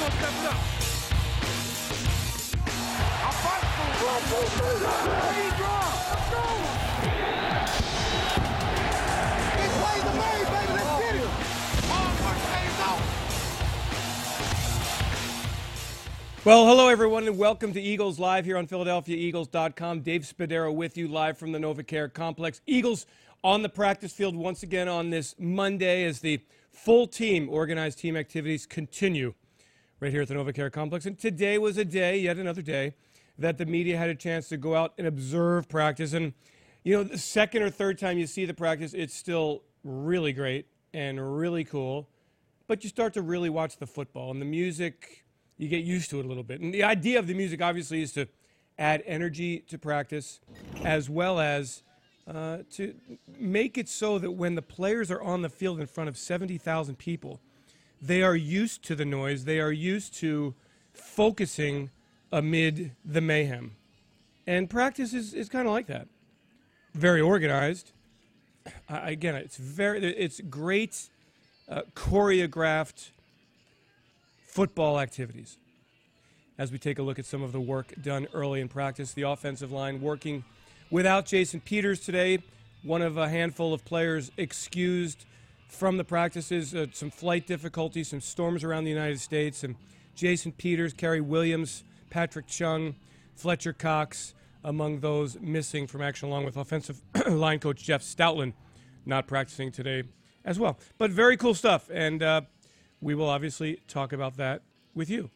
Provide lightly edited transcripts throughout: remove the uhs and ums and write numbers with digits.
step it up. I'm fighting for it. Hey, draw. Let's go. He played the main, baby. Let's get it. Hard work pays off. Well, hello, everyone, and welcome to Eagles Live here on PhiladelphiaEagles.com. Dave Spadaro with you live from the NovaCare Complex. Eagles on the practice field once again on this Monday as the full team, organized team activities continue right here at the NovaCare Complex. And today was a day, yet another day, that the media had a chance to go out and observe practice. And, you know, the second or third time you see the practice, it's still really great and really cool. But you start to really watch the football and the music. You get used to it a little bit. And the idea of the music, obviously, is to add energy to practice as well as to make it so that when the players are on the field in front of 70,000 people, they are used to the noise. They are used to focusing amid the mayhem. And practice is kind of like that. Very organized. Again, it's great choreographed football activities. As we take a look at some of the work done early in practice, the offensive line working without Jason Peters today, one of a handful of players excused from the practices, some flight difficulties, some storms around the United States, and Jason Peters, Kerry Williams, Patrick Chung, Fletcher Cox, among those missing from action, along with offensive line coach Jeff Stoutland, not practicing today as well. But very cool stuff, and we will obviously talk about that with you.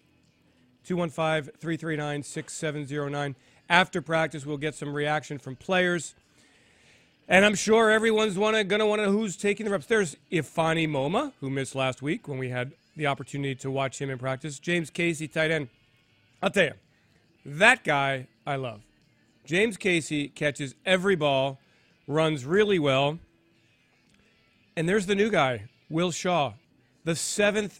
215-339-6709. After practice, we'll get some reaction from players. And I'm sure everyone's going to want to know who's taking the reps. There's Ifeanyi Moma, who missed last week when we had the opportunity to watch him in practice. James Casey, tight end. I'll tell you, that guy I love. James Casey catches every ball, runs really well. And there's the new guy, Will Shaw, the seventh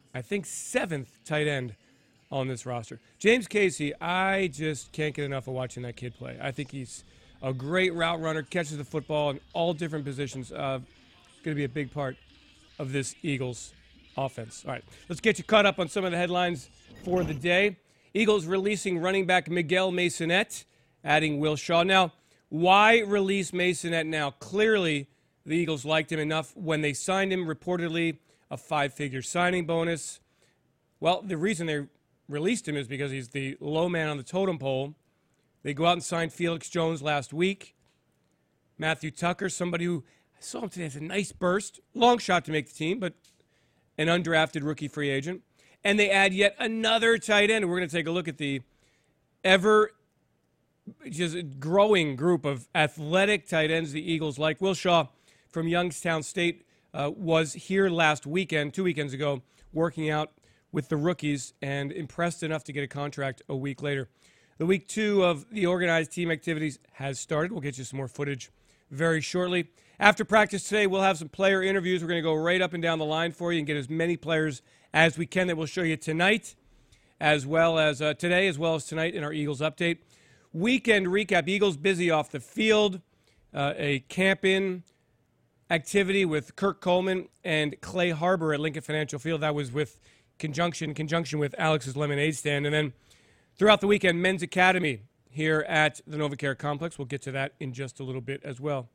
tight end on this roster. James Casey, I just can't get enough of watching that kid play. I think he's a great route runner, catches the football in all different positions. Going to be a big part of this Eagles offense. All right, let's get you caught up on some of the headlines for the day. Eagles releasing running back Miguel Masonette, adding Will Shaw. Now, why release Masonette now? Clearly, the Eagles liked him enough when they signed him, reportedly a 5-figure signing bonus. Well, the reason they released him is because he's the low man on the totem pole. They go out and sign Felix Jones last week. Matthew Tucker, somebody who I saw him today, has a nice burst. Long shot to make the team, but an undrafted rookie free agent. And they add yet another tight end. We're going to take a look at the ever just growing group of athletic tight ends the Eagles like. Will Shaw from Youngstown State was here last weekend, 2 weekends ago, working out with the rookies and impressed enough to get a contract a week later. The week 2 of the organized team activities has started. We'll get you some more footage very shortly. After practice today, we'll have some player interviews. We're going to go right up and down the line for you and get as many players as we can that we'll show you tonight, as well as today, as well as tonight in our Eagles update. Weekend recap, Eagles busy off the field, a camp-in activity with Kirk Coleman and Clay Harbor at Lincoln Financial Field. That was with conjunction with Alex's Lemonade Stand. And then throughout the weekend, Men's Academy here at the NovaCare Complex. We'll get to that in just a little bit as well.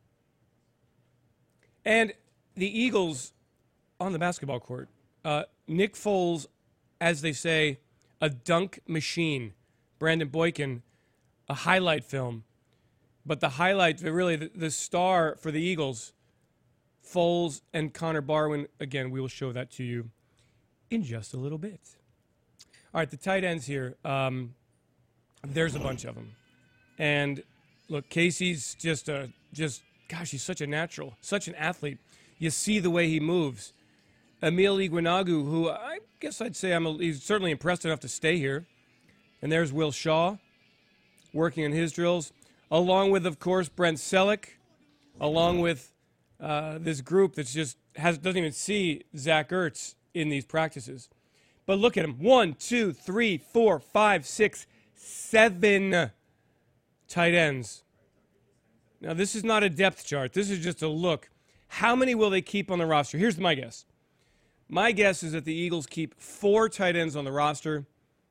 And the Eagles on the basketball court. Nick Foles, as they say, a dunk machine. Brandon Boykin, a highlight film. But the highlight, really the star for the Eagles, Foles and Connor Barwin. Again, we will show that to you in just a little bit. All right, the tight ends here. There's a bunch of them. And look, Casey's gosh, he's such a natural, such an athlete. You see the way he moves. Emil Iguanagu, who I guess I'd say he's certainly impressed enough to stay here. And there's Will Shaw working on his drills, along with, of course, Brent Selleck, along with this group that doesn't even see Zach Ertz in these practices. But look at him. 1, 2, 3, 4, 5, 6, 7 tight ends. Now, this is not a depth chart. This is just a look. How many will they keep on the roster? Here's my guess. My guess is that the Eagles keep 4 tight ends on the roster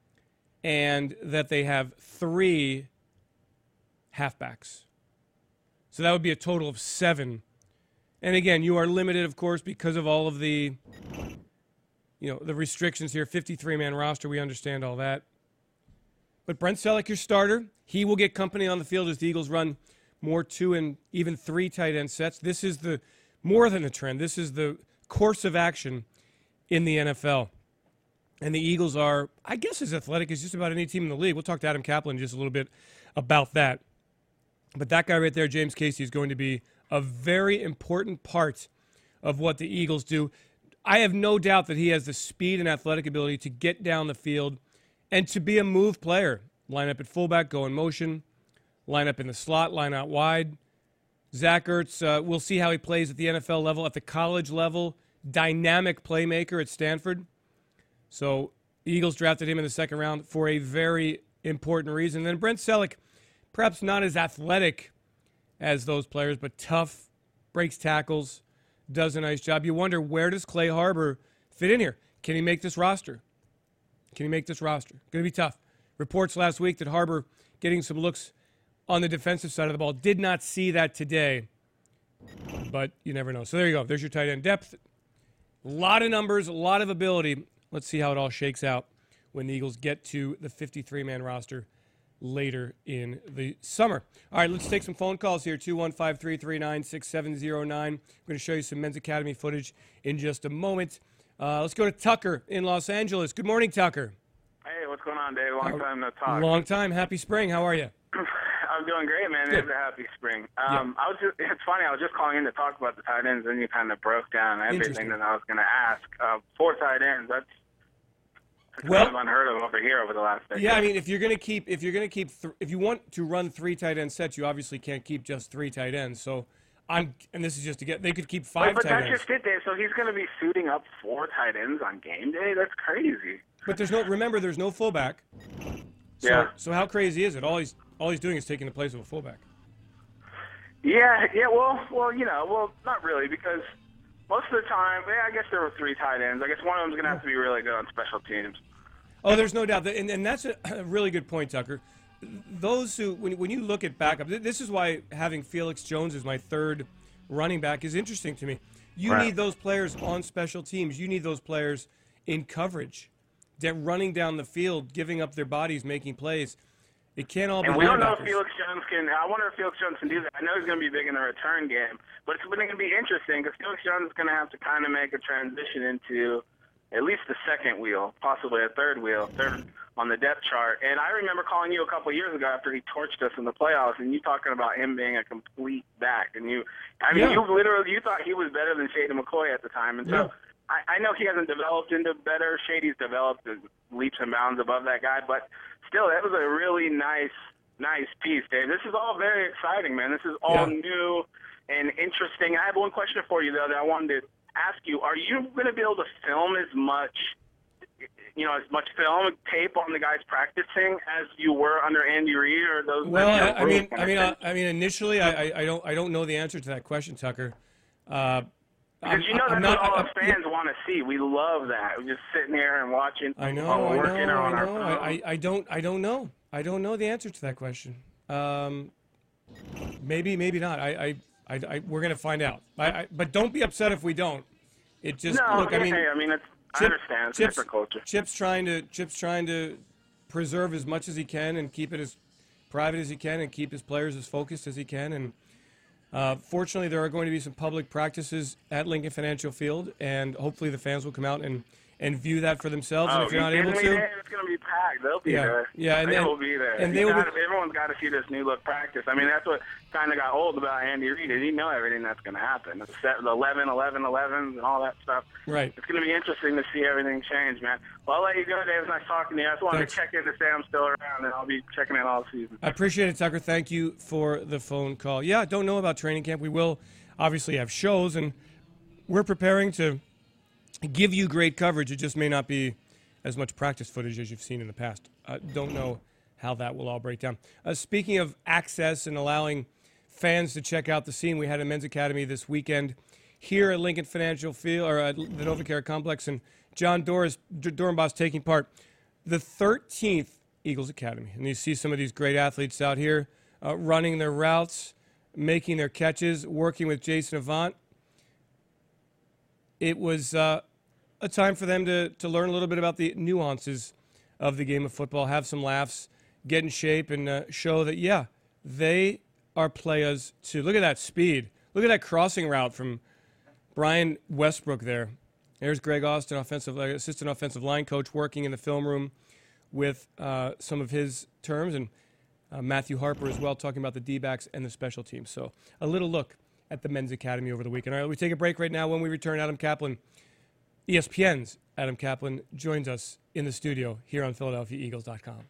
and that they have 3 halfbacks. So that would be a total of 7. And again, you are limited, of course, because of all of the, the restrictions here. 53-man roster, we understand all that. But Brent Celek, your starter, he will get company on the field as the Eagles run more 2 and even 3 tight end sets. This is the more than a trend. This is the course of action in the NFL. And the Eagles are, I guess, as athletic as just about any team in the league. We'll talk to Adam Kaplan in just a little bit about that. But that guy right there, James Casey, is going to be a very important part of what the Eagles do. I have no doubt that he has the speed and athletic ability to get down the field and to be a move player. Line up at fullback, go in motion, line up in the slot, line out wide. Zach Ertz, we'll see how he plays at the NFL level, at the college level. Dynamic playmaker at Stanford. So the Eagles drafted him in the second round for a very important reason. Then Brent Celek, perhaps not as athletic as those players, but tough, breaks tackles, does a nice job. You wonder, where does Clay Harbor fit in here? Can he make this roster? Going to be tough. Reports last week that Harbor getting some looks on the defensive side of the ball. Did not see that today, but you never know. So there you go. There's your tight end depth. A lot of numbers, a lot of ability. Let's see how it all shakes out when the Eagles get to the 53-man roster later in the summer. All right, let's take some phone calls here, 215-339-6709. I'm going to show you some Men's Academy footage in just a moment. Let's go to Tucker in Los Angeles. Good morning, Tucker. Hey, what's going on, Dave? Long time no talk. Long time. Happy spring. How are you? I'm doing great, man. Good. It's a happy spring. It's funny, I was just calling in to talk about the tight ends, and you kind of broke down everything that I was going to ask. 4 tight ends, that's kind of unheard of over here over the last decade. Yeah, I mean, if you want to run 3 tight end sets, you obviously can't keep just 3 tight ends. So, and this is just they could keep 5 but tight ends. But that's just it, Dave. So he's going to be suiting up 4 tight ends on game day? That's crazy. But there's no fullback. So how crazy is it? All he's doing is taking the place of a fullback. Yeah. Well, not really, because most of the time, I guess there were 3 tight ends. I guess one of them's going to have to be really good on special teams. Oh, there's no doubt. And that's a really good point, Tucker. Those who, when you look at backup, this is why having Felix Jones as my 3rd running back is interesting to me. You need those players on special teams. You need those players in coverage. They're running down the field, giving up their bodies, making plays. It can't all be. And we don't know if Felix Jones can. I wonder if Felix Jones can do that. I know he's going to be big in the return game, but it's going to be interesting because Felix Jones is going to have to kind of make a transition into at least the second wheel, possibly a third on the depth chart. And I remember calling you a couple of years ago after he torched us in the playoffs, and you talking about him being a complete back. And you thought he was better than Shady McCoy at the time, and so. I know he hasn't developed into better. Shady's developed leaps and bounds above that guy, but still, that was a really nice piece, Dave. This is all very exciting, man. This is all new and interesting. I have one question for you, though, that I wanted to ask you. Are you going to be able to film as much film tape on the guys practicing as you were under Andy Reid, or those? Well, I mean, initially, I don't know the answer to that question, Tucker. Because that's what all us fans want to see. We love that. We're just sitting here and watching. I know. I don't know. I don't know the answer to that question. Maybe not. We're going to find out. But don't be upset if we don't. It just I understand. It's different culture. Chip's trying to preserve as much as he can and keep it as private as he can and keep his players as focused as he can. And fortunately, there are going to be some public practices at Lincoln Financial Field, and hopefully the fans will come out and view that for themselves. And if you're not able to, it's going to be packed. They'll be there. Yeah, they will be there. And everyone's got to see this new look practice. I mean, that's what kind of got old about Andy Reid. He didn't know everything that's going to happen. The 11, 11, 11s, and all that stuff. Right. It's going to be interesting to see everything change, man. Well, I'll let you go, Dave. It was nice talking to you. I just wanted to check in to say I'm still around, and I'll be checking in all season. I appreciate it, Tucker. Thank you for the phone call. Yeah, I don't know about training camp. We will obviously have shows, and we're preparing to give you great coverage. It just may not be as much practice footage as you've seen in the past. Don't know how that will all break down. Speaking of access and allowing fans to check out the scene, we had a Men's Academy this weekend here at Lincoln Financial Field, or at the NovaCare Complex, and John Dorenbos taking part. The 13th Eagles Academy. And you see some of these great athletes out here running their routes, making their catches, working with Jason Avant. It was a time for them to learn a little bit about the nuances of the game of football, have some laughs, get in shape, and show that, yeah, they are players too. Look at that speed. Look at that crossing route from Brian Westbrook there. There's Greg Austin, assistant offensive line coach, working in the film room with some of his terms, and Matthew Harper as well, talking about the D-backs and the special teams. So a little look at the Men's Academy over the weekend. All right, we take a break right now. When we return, Adam Kaplan, ESPN's Adam Kaplan, joins us in the studio here on PhiladelphiaEagles.com.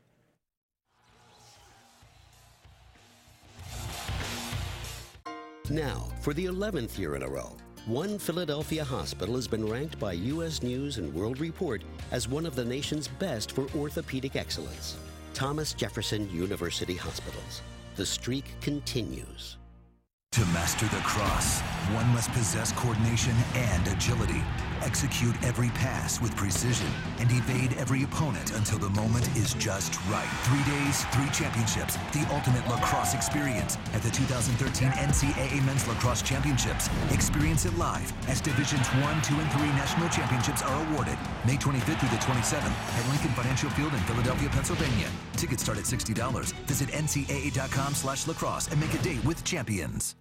Now, for the 11th year in a row, one Philadelphia hospital has been ranked by U.S. News and World Report as one of the nation's best for orthopedic excellence. Thomas Jefferson University Hospitals. The streak continues. To master the cross, one must possess coordination and agility, execute every pass with precision, and evade every opponent until the moment is just right. 3 days, 3 championships, the ultimate lacrosse experience at the 2013 NCAA Men's Lacrosse Championships. Experience it live as Divisions 1, 2, and 3 national championships are awarded May 25th through the 27th at Lincoln Financial Field in Philadelphia, Pennsylvania. Tickets start at $60. Visit ncaa.com/lacrosse and make a date with champions.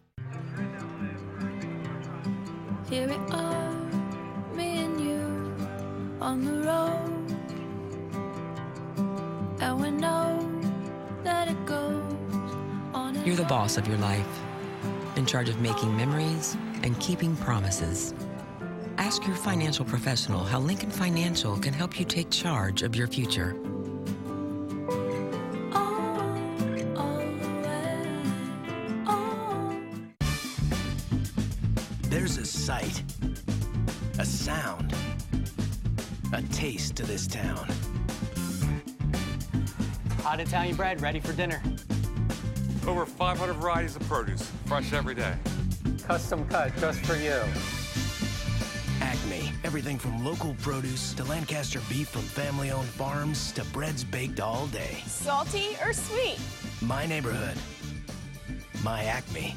Here we are, me and you, on the road, and we know that it goes on. You're the boss of your life, in charge of making memories and keeping promises. Ask your financial professional how Lincoln Financial can help you take charge of your future. There's a sight, a sound, a taste to this town. Hot Italian bread ready for dinner. Over 500 varieties of produce, fresh every day. Custom cut just for you. Acme, everything from local produce to Lancaster beef from family-owned farms to breads baked all day. Salty or sweet? My neighborhood, my Acme.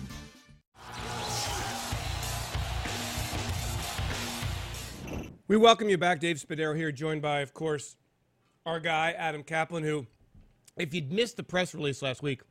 We welcome you back. Dave Spadaro here, joined by, of course, our guy, Adam Kaplan, who, if you'd missed the press release last week,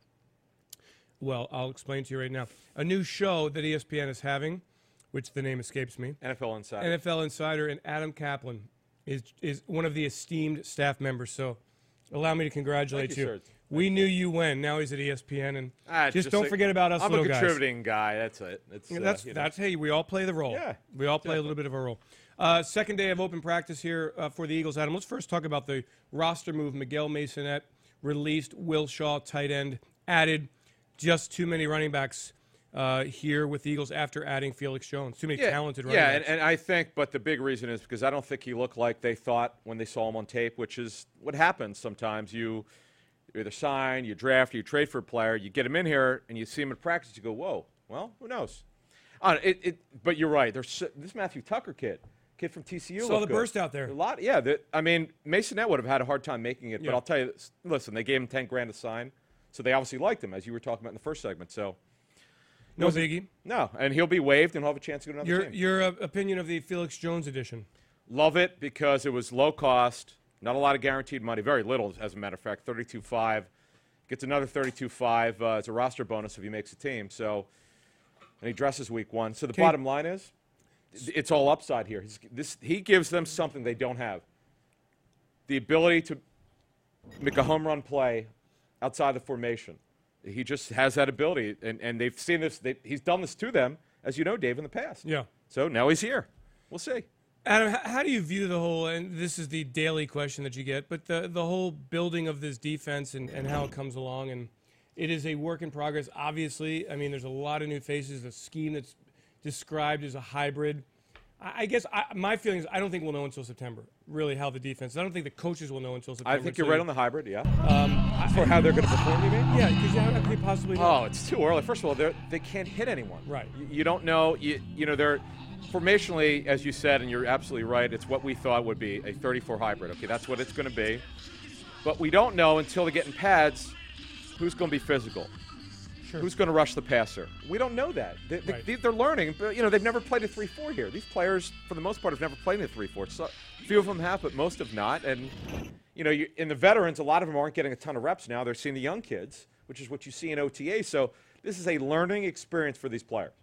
well, I'll explain to you right now. A new show that ESPN is having, which the name escapes me. NFL Insider. NFL Insider, and Adam Kaplan is one of the esteemed staff members. So allow me to congratulate you. Sir. We knew you when. Now he's at ESPN, and just don't forget about us little guys. I'm a contributing guy. That's it. That's hey, we all play the role. Yeah, we all play a little bit of a role. Second day of open practice here for the Eagles. Adam, let's first talk about the roster move. Miguel Masonette released, Will Shaw, tight end, added. Just too many running backs here with the Eagles after adding Felix Jones. Too many talented running backs. Yeah, and I think, but the big reason is because I don't think he looked like they thought when they saw him on tape, which is what happens sometimes. You either sign, you draft, you trade for a player, you get him in here, and you see him in practice, you go, whoa, well, who knows? But you're right. There's this Matthew Tucker kid from TCU. Saw the burst out there. A lot, yeah. Masonette would have had a hard time making it, but I'll tell you, listen, they gave him $10,000 to sign, so they obviously liked him, as you were talking about in the first segment. So, no biggie. No, and he'll be waived, and he'll have a chance to go to another team. Your opinion of the Felix Jones edition? Love it because it was low cost, not a lot of guaranteed money, very little, as a matter of fact. $32,500 gets another $32,500 as a roster bonus if he makes a team. So, and he dresses week 1. So the bottom line is, it's all upside here. He gives them something they don't have. The ability to make a home run play outside the formation. He just has that ability, and they've seen this. He's done this to them, as you know, Dave, in the past. Yeah. So now he's here. We'll see. Adam, how do you view the whole, and this is the daily question that you get, but the whole building of this defense and how it comes along, and it is a work in progress, obviously. I mean, there's a lot of new faces, a scheme that's described as a hybrid. I guess my feeling is I don't think we'll know until September, really, how the defense. I don't think the coaches will know until September. I think you're right on the hybrid, yeah. For how they're going to perform, you mean? Yeah, because how could they possibly know? Oh, it's too early. First of all, they can't hit anyone. Right. You don't know. You know, formationally, as you said, and you're absolutely right, it's what we thought would be a 34 hybrid. Okay, that's what it's going to be. But we don't know until they get in pads who's going to be physical. Sure. Who's going to rush the passer? We don't know that. They're learning, but they've never played a 3-4 here. These players, for the most part, have never played in a 3-4. So, a few of them have, but most have not. And in the veterans, a lot of them aren't getting a ton of reps now. They're seeing the young kids, which is what you see in OTA. So this is a learning experience for these players.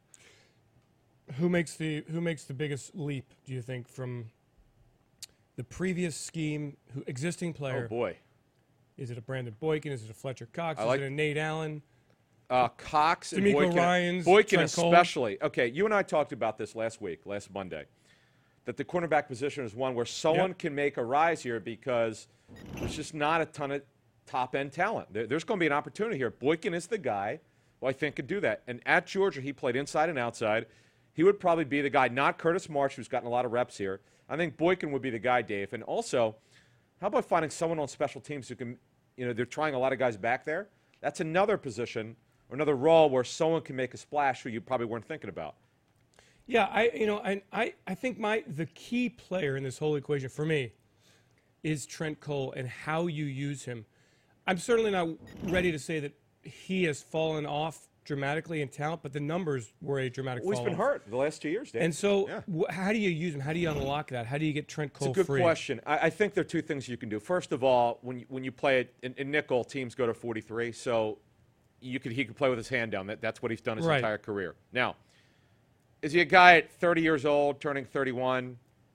Who makes the biggest leap, do you think, from the previous scheme, existing player? Oh boy, is it a Brandon Boykin? Is it a Fletcher Cox? Is it a Nate Allen? Cox and D'Amico Ryans, Boykin Trent Cole. especially. Okay, you and I talked about this last Monday, that the cornerback position is one where someone can make a rise here because there's just not a ton of top-end talent. There's going to be an opportunity here. Boykin is the guy who I think could do that. And at Georgia, he played inside and outside. He would probably be the guy, not Curtis Marsh, who's gotten a lot of reps here. I think Boykin would be the guy, Dave. And also, how about finding someone on special teams who can, they're trying a lot of guys back there. That's another position or another role where someone can make a splash who you probably weren't thinking about. Yeah, I think the key player in this whole equation for me is Trent Cole and how you use him. I'm certainly not ready to say that he has fallen off dramatically in talent, but the numbers were a dramatic fall off. He's been hurt the last 2 years, Dave. And so how do you use him? How do you unlock that? How do you get Trent Cole free? It's a good question. I think there are two things you can do. First of all, when you play it in nickel, teams go to 43, so he could play with his hand down. That's what he's done his entire career. Now, is he a guy at 30 years old, turning 31?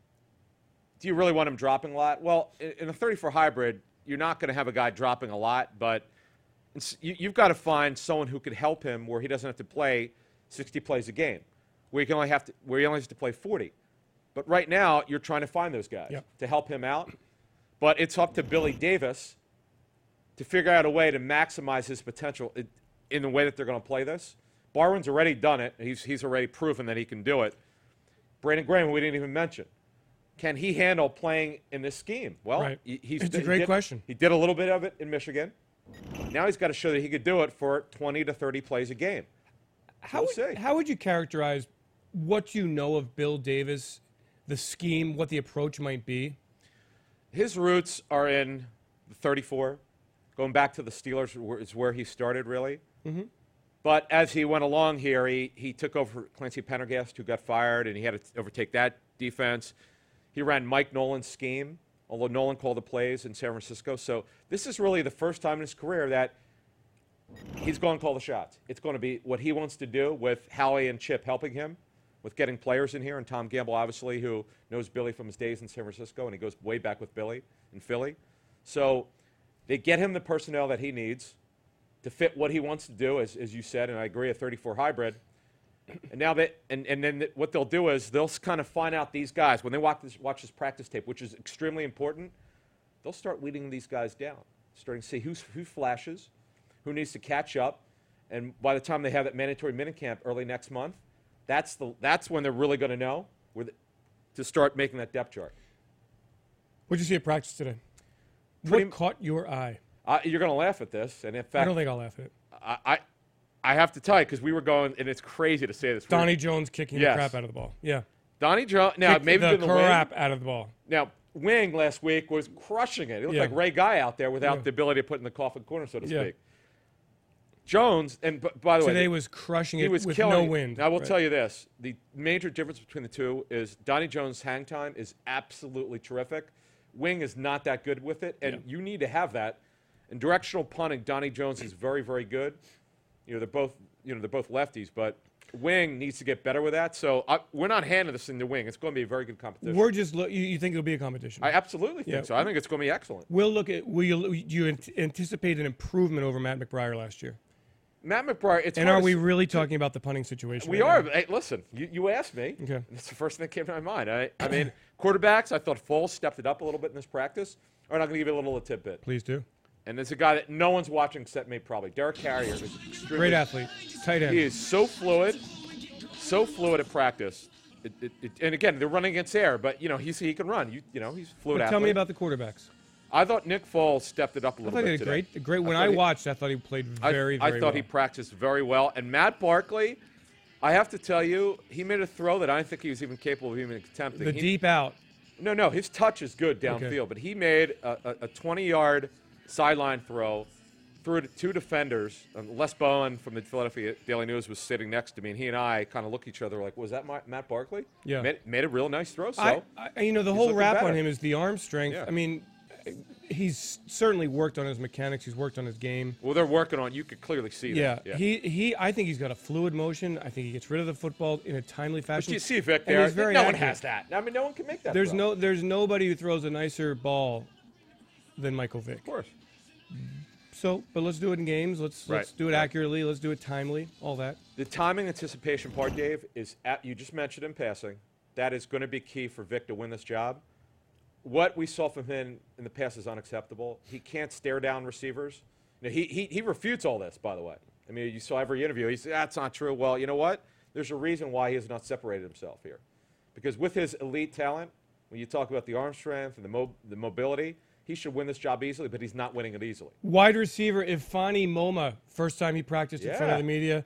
Do you really want him dropping a lot? Well, in a 34 hybrid, you're not going to have a guy dropping a lot, but you've got to find someone who could help him where he doesn't have to play 60 plays a game, where he only has to play 40. But right now, you're trying to find those guys to help him out. But it's up to Billy Davis to figure out a way to maximize his potential in the way that they're going to play this. Barwin's already done it. He's already proven that he can do it. Brandon Graham, we didn't even mention. Can he handle playing in this scheme? Well, it's a great question. He did a little bit of it in Michigan. Now he's got to show that he could do it for 20 to 30 plays a game. How would you characterize what you know of Bill Davis, the scheme, what the approach might be? His roots are in the 34. Going back to the Steelers is where he started, really. Mm-hmm. But as he went along here, he took over Clancy Pendergast, who got fired, and he had to overtake that defense. He ran Mike Nolan's scheme, although Nolan called the plays in San Francisco. So this is really the first time in his career that he's going to call the shots. It's going to be what he wants to do with Howie and Chip helping him with getting players in here, and Tom Gamble, obviously, who knows Billy from his days in San Francisco, and he goes way back with Billy in Philly. So they get him the personnel that he needs to fit what he wants to do, as you said, and I agree, a 34 hybrid. And now then what they'll do is they'll kind of find out these guys when they watch this practice tape, which is extremely important. They'll start weeding these guys down, starting to see who flashes, who needs to catch up, and by the time they have that mandatory minicamp early next month, that's when they're really going to know to start making that depth chart. What did you see at practice today? What caught your eye? You're going to laugh at this, and in fact, I don't think I'll laugh at it. I have to tell you, because we were going, and it's crazy to say this. Donnie Jones kicking the crap out of the ball. Yeah. Donnie Jones. Now, maybe the crap out of the ball. Now, Wing last week was crushing it. He looked like Ray Guy out there without the ability to put in the coffin corner, so to speak. Jones, and by the way, today was crushing it with killing no wind. Now, I will tell you this. The major difference between the two is Donnie Jones' hang time is absolutely terrific. Wing is not that good with it, and you need to have that. In directional punting, Donnie Jones is very, very good. They're both lefties, but Wing needs to get better with that. So we're not handing this in the Wing. It's going to be a very good competition. We're just you think it'll be a competition? I absolutely think so. I think it's going to be excellent. We'll look at. Do you anticipate an improvement over Matt McBriar last year? Matt McBriar. And are we really talking about the punting situation? We are. Hey, listen, you asked me. Okay. That's the first thing that came to my mind. I mean, quarterbacks. I thought Foles stepped it up a little bit in this practice. All right, I'm going to give you a little tidbit. Please do. And there's a guy that no one's watching except me probably. Derek Carrier is extremely great athlete, tight end. He is so fluid at practice. And again, they're running against air, but he can run. He's fluid. Tell me about the quarterbacks. I thought Nick Foles stepped it up a little bit today. Great. When I watched, I thought he played very well. I thought he practiced very well. And Matt Barkley, I have to tell you, he made a throw that I didn't think he was even capable of even attempting. The deep out. No, his touch is good downfield, but he made a 20-yard sideline throw, threw it at two defenders. Les Bowen from the Philadelphia Daily News was sitting next to me, and he and I kind of looked at each other like, was that Matt Barkley? Yeah. Made a real nice throw. So the whole rap better. on him is the arm strength. Yeah. I mean, he's certainly worked on his mechanics. He's worked on his game. Well, they're working on. You could clearly see that. Yeah. I think he's got a fluid motion. I think he gets rid of the football in a timely fashion. But you see Vic And there. he's very No one accurate. has that. I mean, no one can make that. There's throw. there's nobody who throws a nicer ball than Michael Vick. Of course. But let's do it in games. Let's do it accurately. Let's do it timely. All that. The timing anticipation part, Dave, is you just mentioned in passing. That is going to be key for Vic to win this job. What we saw from him in the past is unacceptable. He can't stare down receivers. Now, he refutes all this, by the way. I mean, you saw every interview. He said, that's not true. Well, you know what? There's a reason why he has not separated himself here. Because with his elite talent, when you talk about the arm strength and the mobility, he should win this job easily, but he's not winning it easily. Wide receiver Ifeanyi Moma, first time he practiced in front of the media.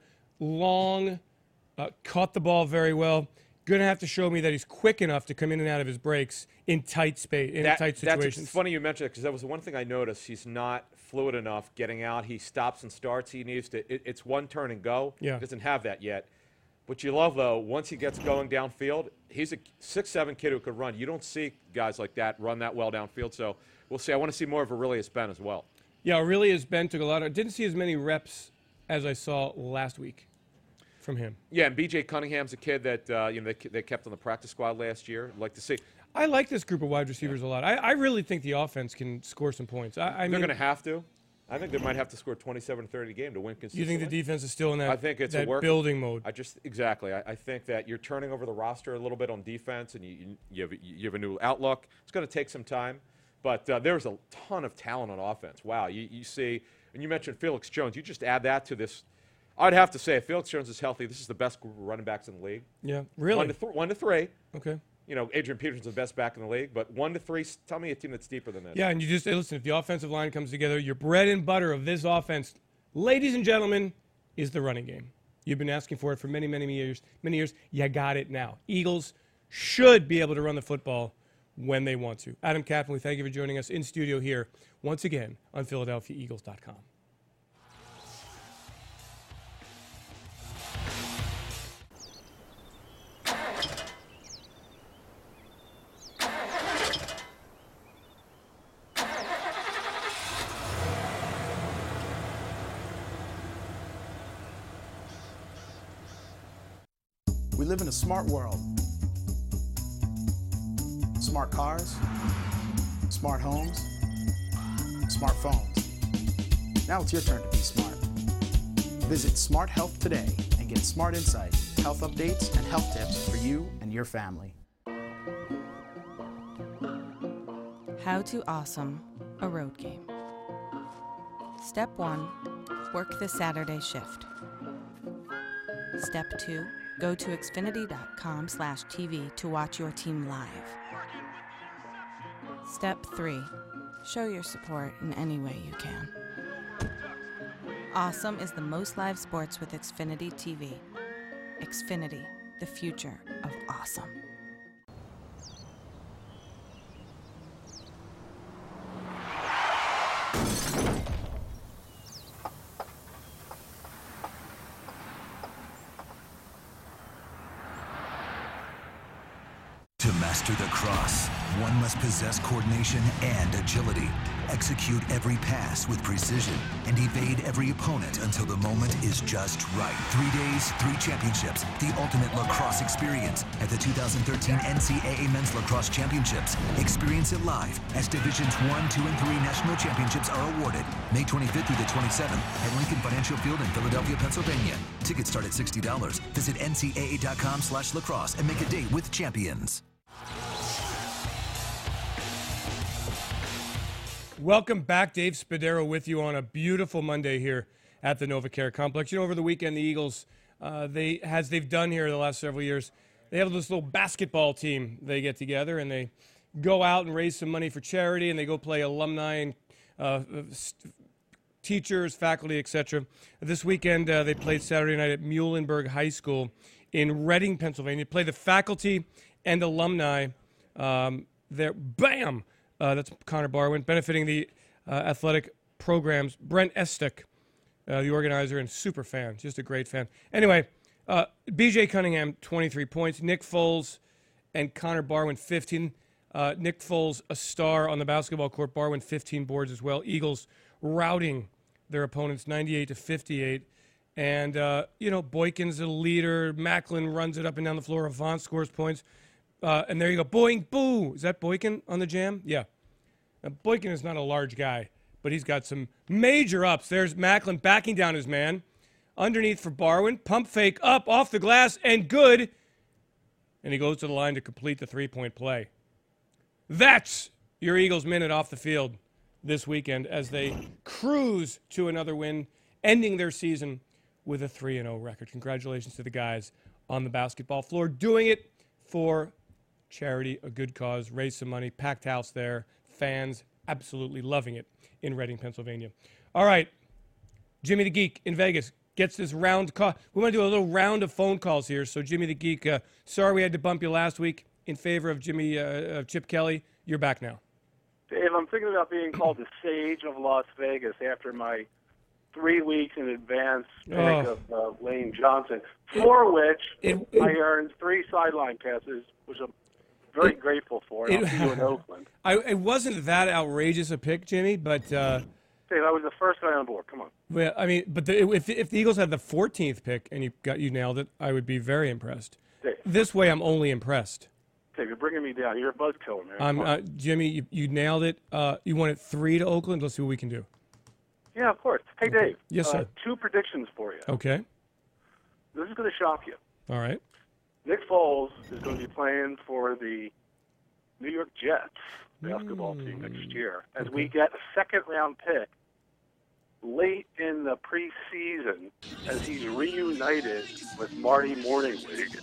Long, caught the ball very well. Going to have to show me that he's quick enough to come in and out of his breaks in tight space, tight situations. It's funny you mentioned it because that was the one thing I noticed. He's not fluid enough getting out. He stops and starts. He needs to. It's one turn and go. Yeah. He doesn't have that yet. But you love, though, once he gets going downfield, he's a 6'7" kid who could run. You don't see guys like that run that well downfield. So we'll see. I want to see more of Aurelius Ben as well. Yeah, Aurelius Ben took a lot. I didn't see as many reps as I saw last week from him. Yeah, and B.J. Cunningham's a kid that they kept on the practice squad last year. I'd like to see. I like this group of wide receivers a lot. I really think the offense can score some points. They're going to have to. I think they might have to score 27 30 a game to win consistently. You think the defense is still in that, I think it's that a work. building mode? Exactly. I think that you're turning over the roster a little bit on defense, and you have a new outlook. It's going to take some time, but there's a ton of talent on offense. Wow, you see, and you mentioned Felix Jones. You just add that to this. I'd have to say, if Felix Jones is healthy, this is the best group of running backs in the league. Yeah, really? 1 to 3. Okay. You know, Adrian Peterson's the best back in the league, but 1 to 3. Tell me a team that's deeper than this. Yeah, and you just listen. If the offensive line comes together, your bread and butter of this offense, ladies and gentlemen, is the running game. You've been asking for it for many, many years. You got it now. Eagles should be able to run the football when they want to. Adam Kaplan, we thank you for joining us in studio here once again on PhiladelphiaEagles.com. We live in a smart world. Smart cars, smart homes, smartphones. Now it's your turn to be smart. Visit Smart Health today and get smart insight, health updates, and health tips for you and your family. How to awesome a road game. Step 1, work the Saturday shift. Step 2, go to Xfinity.com/TV to watch your team live. Step 3, show your support in any way you can. Awesome is the most live sports with Xfinity TV. Xfinity, the future of awesome. To master the cross, one must possess coordination and agility, execute every pass with precision, and evade every opponent until the moment is just right. 3 days, 3 championships, the ultimate lacrosse experience at the 2013 NCAA Men's Lacrosse Championships. Experience it live as Divisions 1, 2, and 3 national championships are awarded May 25th through the 27th at Lincoln Financial Field in Philadelphia, Pennsylvania. Tickets start at $60. Visit ncaa.com/lacrosse and make a date with champions. Welcome back. Dave Spadaro with you on a beautiful Monday here at the NovaCare Complex. You know, over the weekend, the Eagles, as they've done here the last several years, they have this little basketball team. They get together and they go out and raise some money for charity, and they go play alumni and teachers, faculty, etc. This weekend, they played Saturday night at Muhlenberg High School in Reading, Pennsylvania. Play the faculty and alumni there. Bam! That's Connor Barwin, benefiting the athletic programs. Brent Estick, the organizer and super fan, just a great fan. Anyway, B.J. Cunningham, 23 points. Nick Foles and Connor Barwin, 15. Nick Foles, a star on the basketball court. Barwin, 15 boards as well. Eagles routing their opponents 98-58. And, Boykin's the leader. Macklin runs it up and down the floor. Avant scores points. And there you go. Boing, boo. Is that Boykin on the jam? Yeah. Now, Boykin is not a large guy, but he's got some major ups. There's Macklin backing down his man. Underneath for Barwin. Pump fake up off the glass and good. And he goes to the line to complete the three-point play. That's your Eagles minute off the field this weekend as they cruise to another win, ending their season with a 3-0 record. Congratulations to the guys on the basketball floor, doing it for charity, a good cause, raise some money, packed house there, fans absolutely loving it in Reading, Pennsylvania. All right, Jimmy the Geek in Vegas gets this round call. We want to do a little round of phone calls here. So Jimmy the Geek, sorry we had to bump you last week in favor of Chip Kelly. You're back now. Dave, I'm thinking about being called the Sage of Las Vegas after my 3 weeks in advance pick of Lane Johnson, for which I earned 3 sideline passes, which I'm very grateful for. And I'll see you in Oakland. It wasn't that outrageous a pick, Jimmy, but Dave, I was the first guy on board. Come on. Well, I mean, but if the Eagles had the 14th pick and you nailed it, I would be very impressed. Dave. This way, I'm only impressed. Dave, you're bringing me down. You're a buzzkiller, man. Jimmy, you nailed it. You wanted 3 to Oakland. Let's see what we can do. Yeah, of course. Hey, Dave. Yes, sir. 2 predictions for you. Okay. This is going to shock you. All right. Nick Foles is going to be playing for the New York Jets basketball team next year as we get a second-round pick late in the preseason as he's reunited with Marty Morningwig.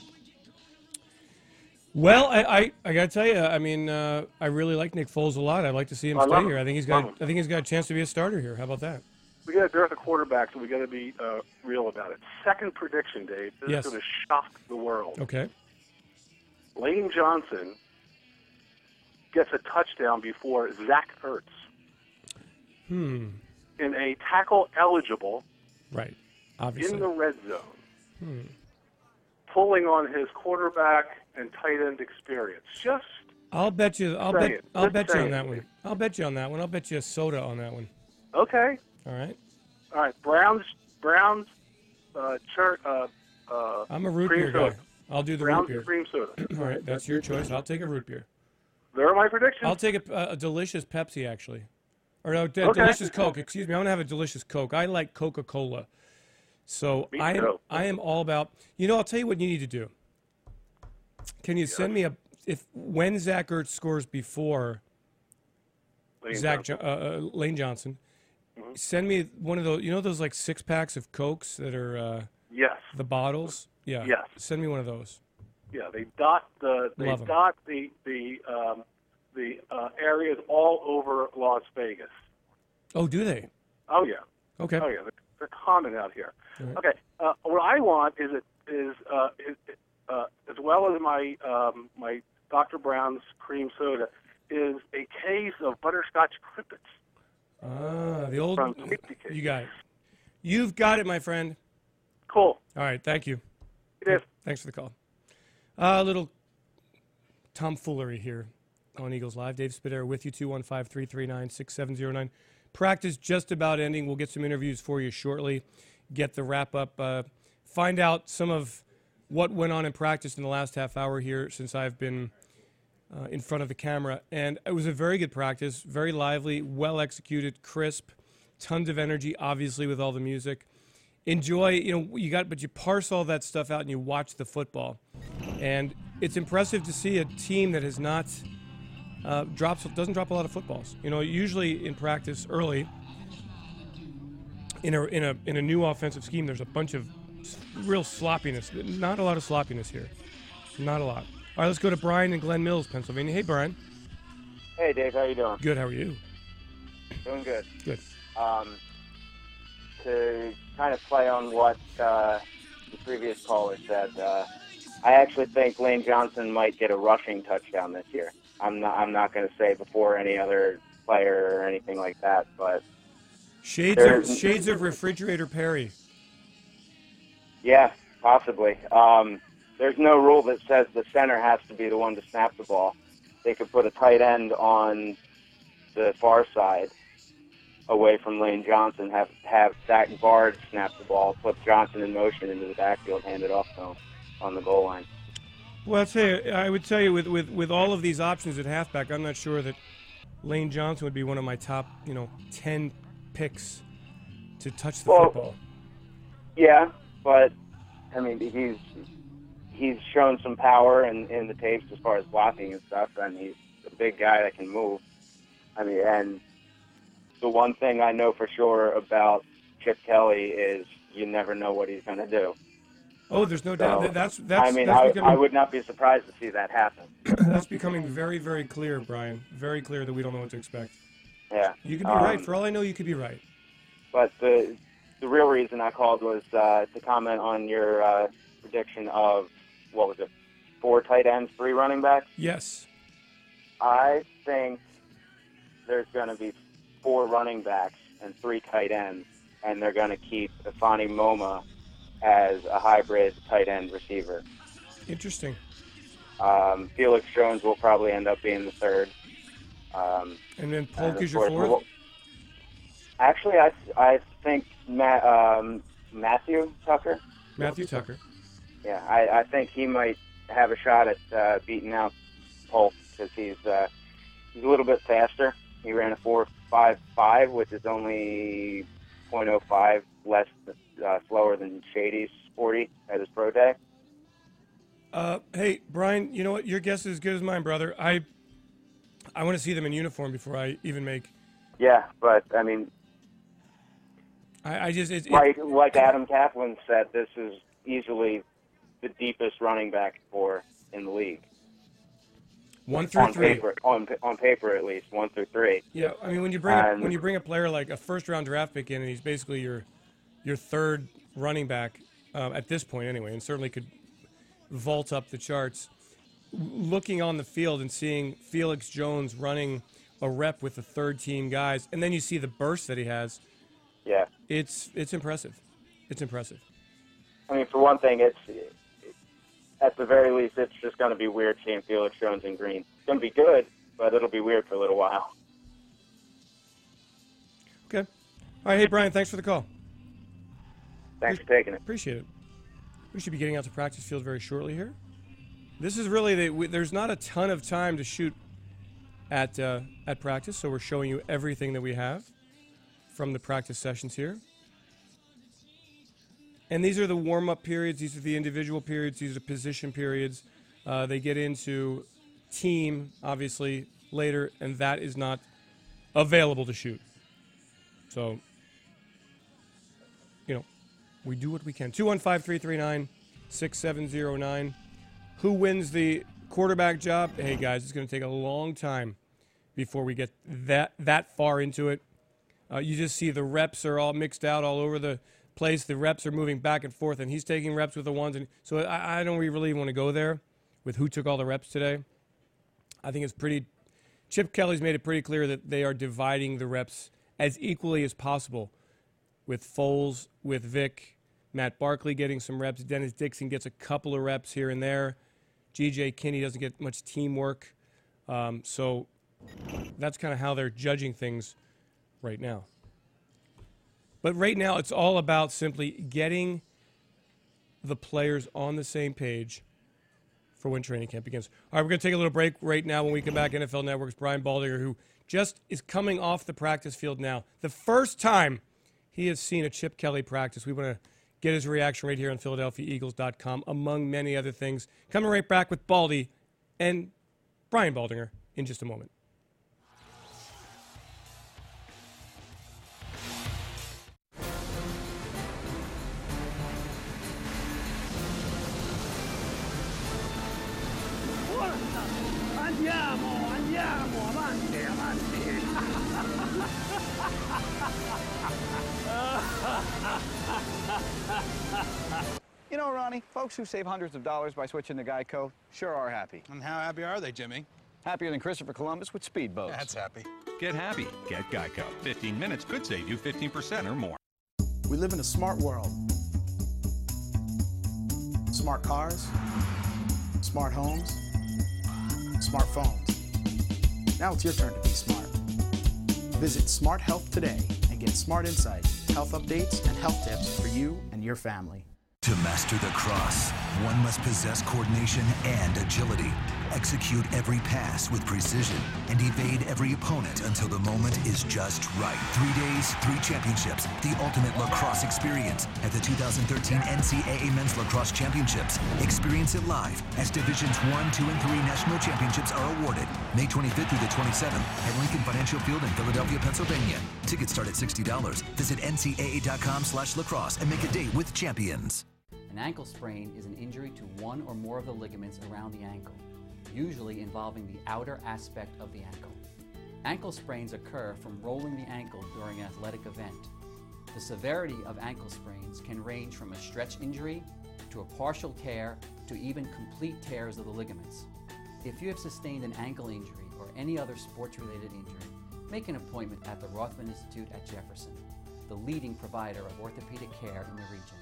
Well, I got to tell you, I mean, I really like Nick Foles a lot. I'd like to see him stay here. I think he's got a chance to be a starter here. How about that? We got a dearth of quarterbacks, so we got to be real about it. Second prediction, Dave. This is going to shock the world. Okay. Lane Johnson gets a touchdown before Zach Ertz. In a tackle eligible. Right. Obviously. In the red zone. Pulling on his quarterback and tight end experience. I'll bet you on that one. I'll bet you a soda on that one. Okay. All right. Browns. I'm a root beer guy. I'll do the Browns root beer. Cream soda. All right, that's your choice. I'll take a root beer. There are my predictions. I'll take a delicious Pepsi, actually. Or no, delicious Coke. Excuse me. I want to have a delicious Coke. I like Coca-Cola. So I am all about. I'll tell you what you need to do. Can you send me when Zach Ertz scores before Lane Johnson? Send me one of those. You know those like 6-packs of Cokes that are the bottles. Yeah. Yes. Send me one of those. Yeah, they dot the areas all over Las Vegas. Oh, do they? Oh yeah. Okay. Oh yeah, they're common out here. Right. Okay. What I want is as well as my my Dr. Brown's cream soda is a case of butterscotch crimpets. The old. You got it. You've got it, my friend. Cool. All right. Thank you. It is. Thanks for the call. A little tomfoolery here on Eagles Live. Dave Spadero with you, 215-339-6709. Practice just about ending. We'll get some interviews for you shortly. Get the wrap-up. Find out some of what went on in practice in the last half hour here since I've been in front of the camera. And it was a very good practice, very lively, well-executed, crisp, tons of energy, obviously, with all the music. Enjoy, but you parse all that stuff out and you watch the football. And it's impressive to see a team that has not doesn't drop a lot of footballs. Usually in practice early, in a new offensive scheme, there's a bunch of real sloppiness. Not a lot of sloppiness here. Not a lot. All right, let's go to Brian in Glen Mills, Pennsylvania. Hey, Brian. Hey, Dave. How you doing? Good. How are you? Doing good. Good. to kind of play on what the previous caller said, I actually think Lane Johnson might get a rushing touchdown this year. I'm not going to say before any other player or anything like that, but shades of Refrigerator Perry. Yeah, possibly. There's no rule that says the center has to be the one to snap the ball. They could put a tight end on the far side away from Lane Johnson, have that guard snap the ball, put Johnson in motion into the backfield, hand it off to him on the goal line. Well, I would tell you with all of these options at halfback, I'm not sure that Lane Johnson would be one of my top 10 picks to touch the football. Yeah, but I mean he's shown some power in the tapes as far as blocking and stuff, and he's a big guy that can move. I mean, and the one thing I know for sure about Chip Kelly is you never know what he's going to do. Oh, there's no doubt. That's I mean, I would not be surprised to see that happen. That's becoming very, very clear, Brian. Very clear that we don't know what to expect. Yeah. You could be right. For all I know, you could be right. But the real reason I called was to comment on your prediction of, what was it, 4 tight ends, 3 running backs? Yes. I think there's going to be 4 running backs and 3 tight ends, and they're going to keep Ifeanyi Moma as a hybrid tight end receiver. Interesting. Felix Jones will probably end up being the 3rd. And then Polk is your 4th? Actually, I think Matthew Tucker. Matthew Tucker. Yeah, I think he might have a shot at beating out Polk because he's a little bit faster. He ran a 4.55, which is only 0.05 less slower than Shady's 40 at his pro day. Hey, Brian, you know what? Your guess is as good as mine, brother. I want to see them in uniform before I even make. Yeah, but I mean, I just like Adam Kaplan said, this is easily the deepest running back core in the league. 1 through 3. On paper, at least 1 through 3. Yeah, I mean when you bring a player like a first-round draft pick in, and he's basically your 3rd running back at this point anyway, and certainly could vault up the charts. Looking on the field and seeing Felix Jones running a rep with the 3rd-team guys, and then you see the burst that he has. Yeah, it's impressive. It's impressive. I mean, for one thing, it's at the very least, it's just going to be weird seeing Felix Jones in green. It's going to be good, but it'll be weird for a little while. Okay. All right, hey, Brian, thanks for the call. Thanks for taking it. Appreciate it. We should be getting out to practice field very shortly here. This is really there's not a ton of time to shoot at practice, so we're showing you everything that we have from the practice sessions here. And these are the warm-up periods. These are the individual periods. These are position periods. They get into team, obviously, later, and that is not available to shoot. So, we do what we can. 215-339-6709. Who wins the quarterback job? Hey, guys, it's going to take a long time before we get that far into it. You just see the reps are all mixed out all over the place. The reps are moving back and forth, and he's taking reps with the ones. And so I don't really want to go there with who took all the reps today. I think it's pretty – Chip Kelly's made it pretty clear that they are dividing the reps as equally as possible with Foles, with Vic, Matt Barkley getting some reps. Dennis Dixon gets a couple of reps here and there. G.J. Kinney doesn't get much teamwork. So that's kind of how they're judging things right now. But right now, it's all about simply getting the players on the same page for when training camp begins. All right, we're going to take a little break right now. When we come back, NFL Network's Brian Baldinger, who just is coming off the practice field now. The first time he has seen a Chip Kelly practice. We want to get his reaction right here on PhiladelphiaEagles.com, among many other things. Coming right back with Baldy and Brian Baldinger in just a moment. Andiamo, avanti, avanti. You know, Ronnie, folks who save hundreds of dollars by switching to Geico sure are happy. And how happy are they, Jimmy? Happier than Christopher Columbus with speedboats. That's happy. Get happy. Get Geico. 15 minutes could save you 15% or more. We live in a smart world. Smart cars, smart homes, smartphones. Now it's your turn to be smart. Visit Smart Health today and get smart insight, health updates, and health tips for you and your family. To master the cross, one must possess coordination and agility, execute every pass with precision, and evade every opponent until the moment is just right. 3 days, 3 championships, the ultimate lacrosse experience at the 2013 NCAA Men's Lacrosse Championships. Experience it live as Divisions 1, 2, and 3 national championships are awarded May 25th through the 27th at Lincoln Financial Field in Philadelphia, Pennsylvania. Tickets start at $60. Visit ncaa.com/lacrosse and make a date with champions. An ankle sprain is an injury to one or more of the ligaments around the ankle, usually involving the outer aspect of the ankle. Ankle sprains occur from rolling the ankle during an athletic event. The severity of ankle sprains can range from a stretch injury to a partial tear to even complete tears of the ligaments. If you have sustained an ankle injury or any other sports-related injury, make an appointment at the Rothman Institute at Jefferson, the leading provider of orthopedic care in the region.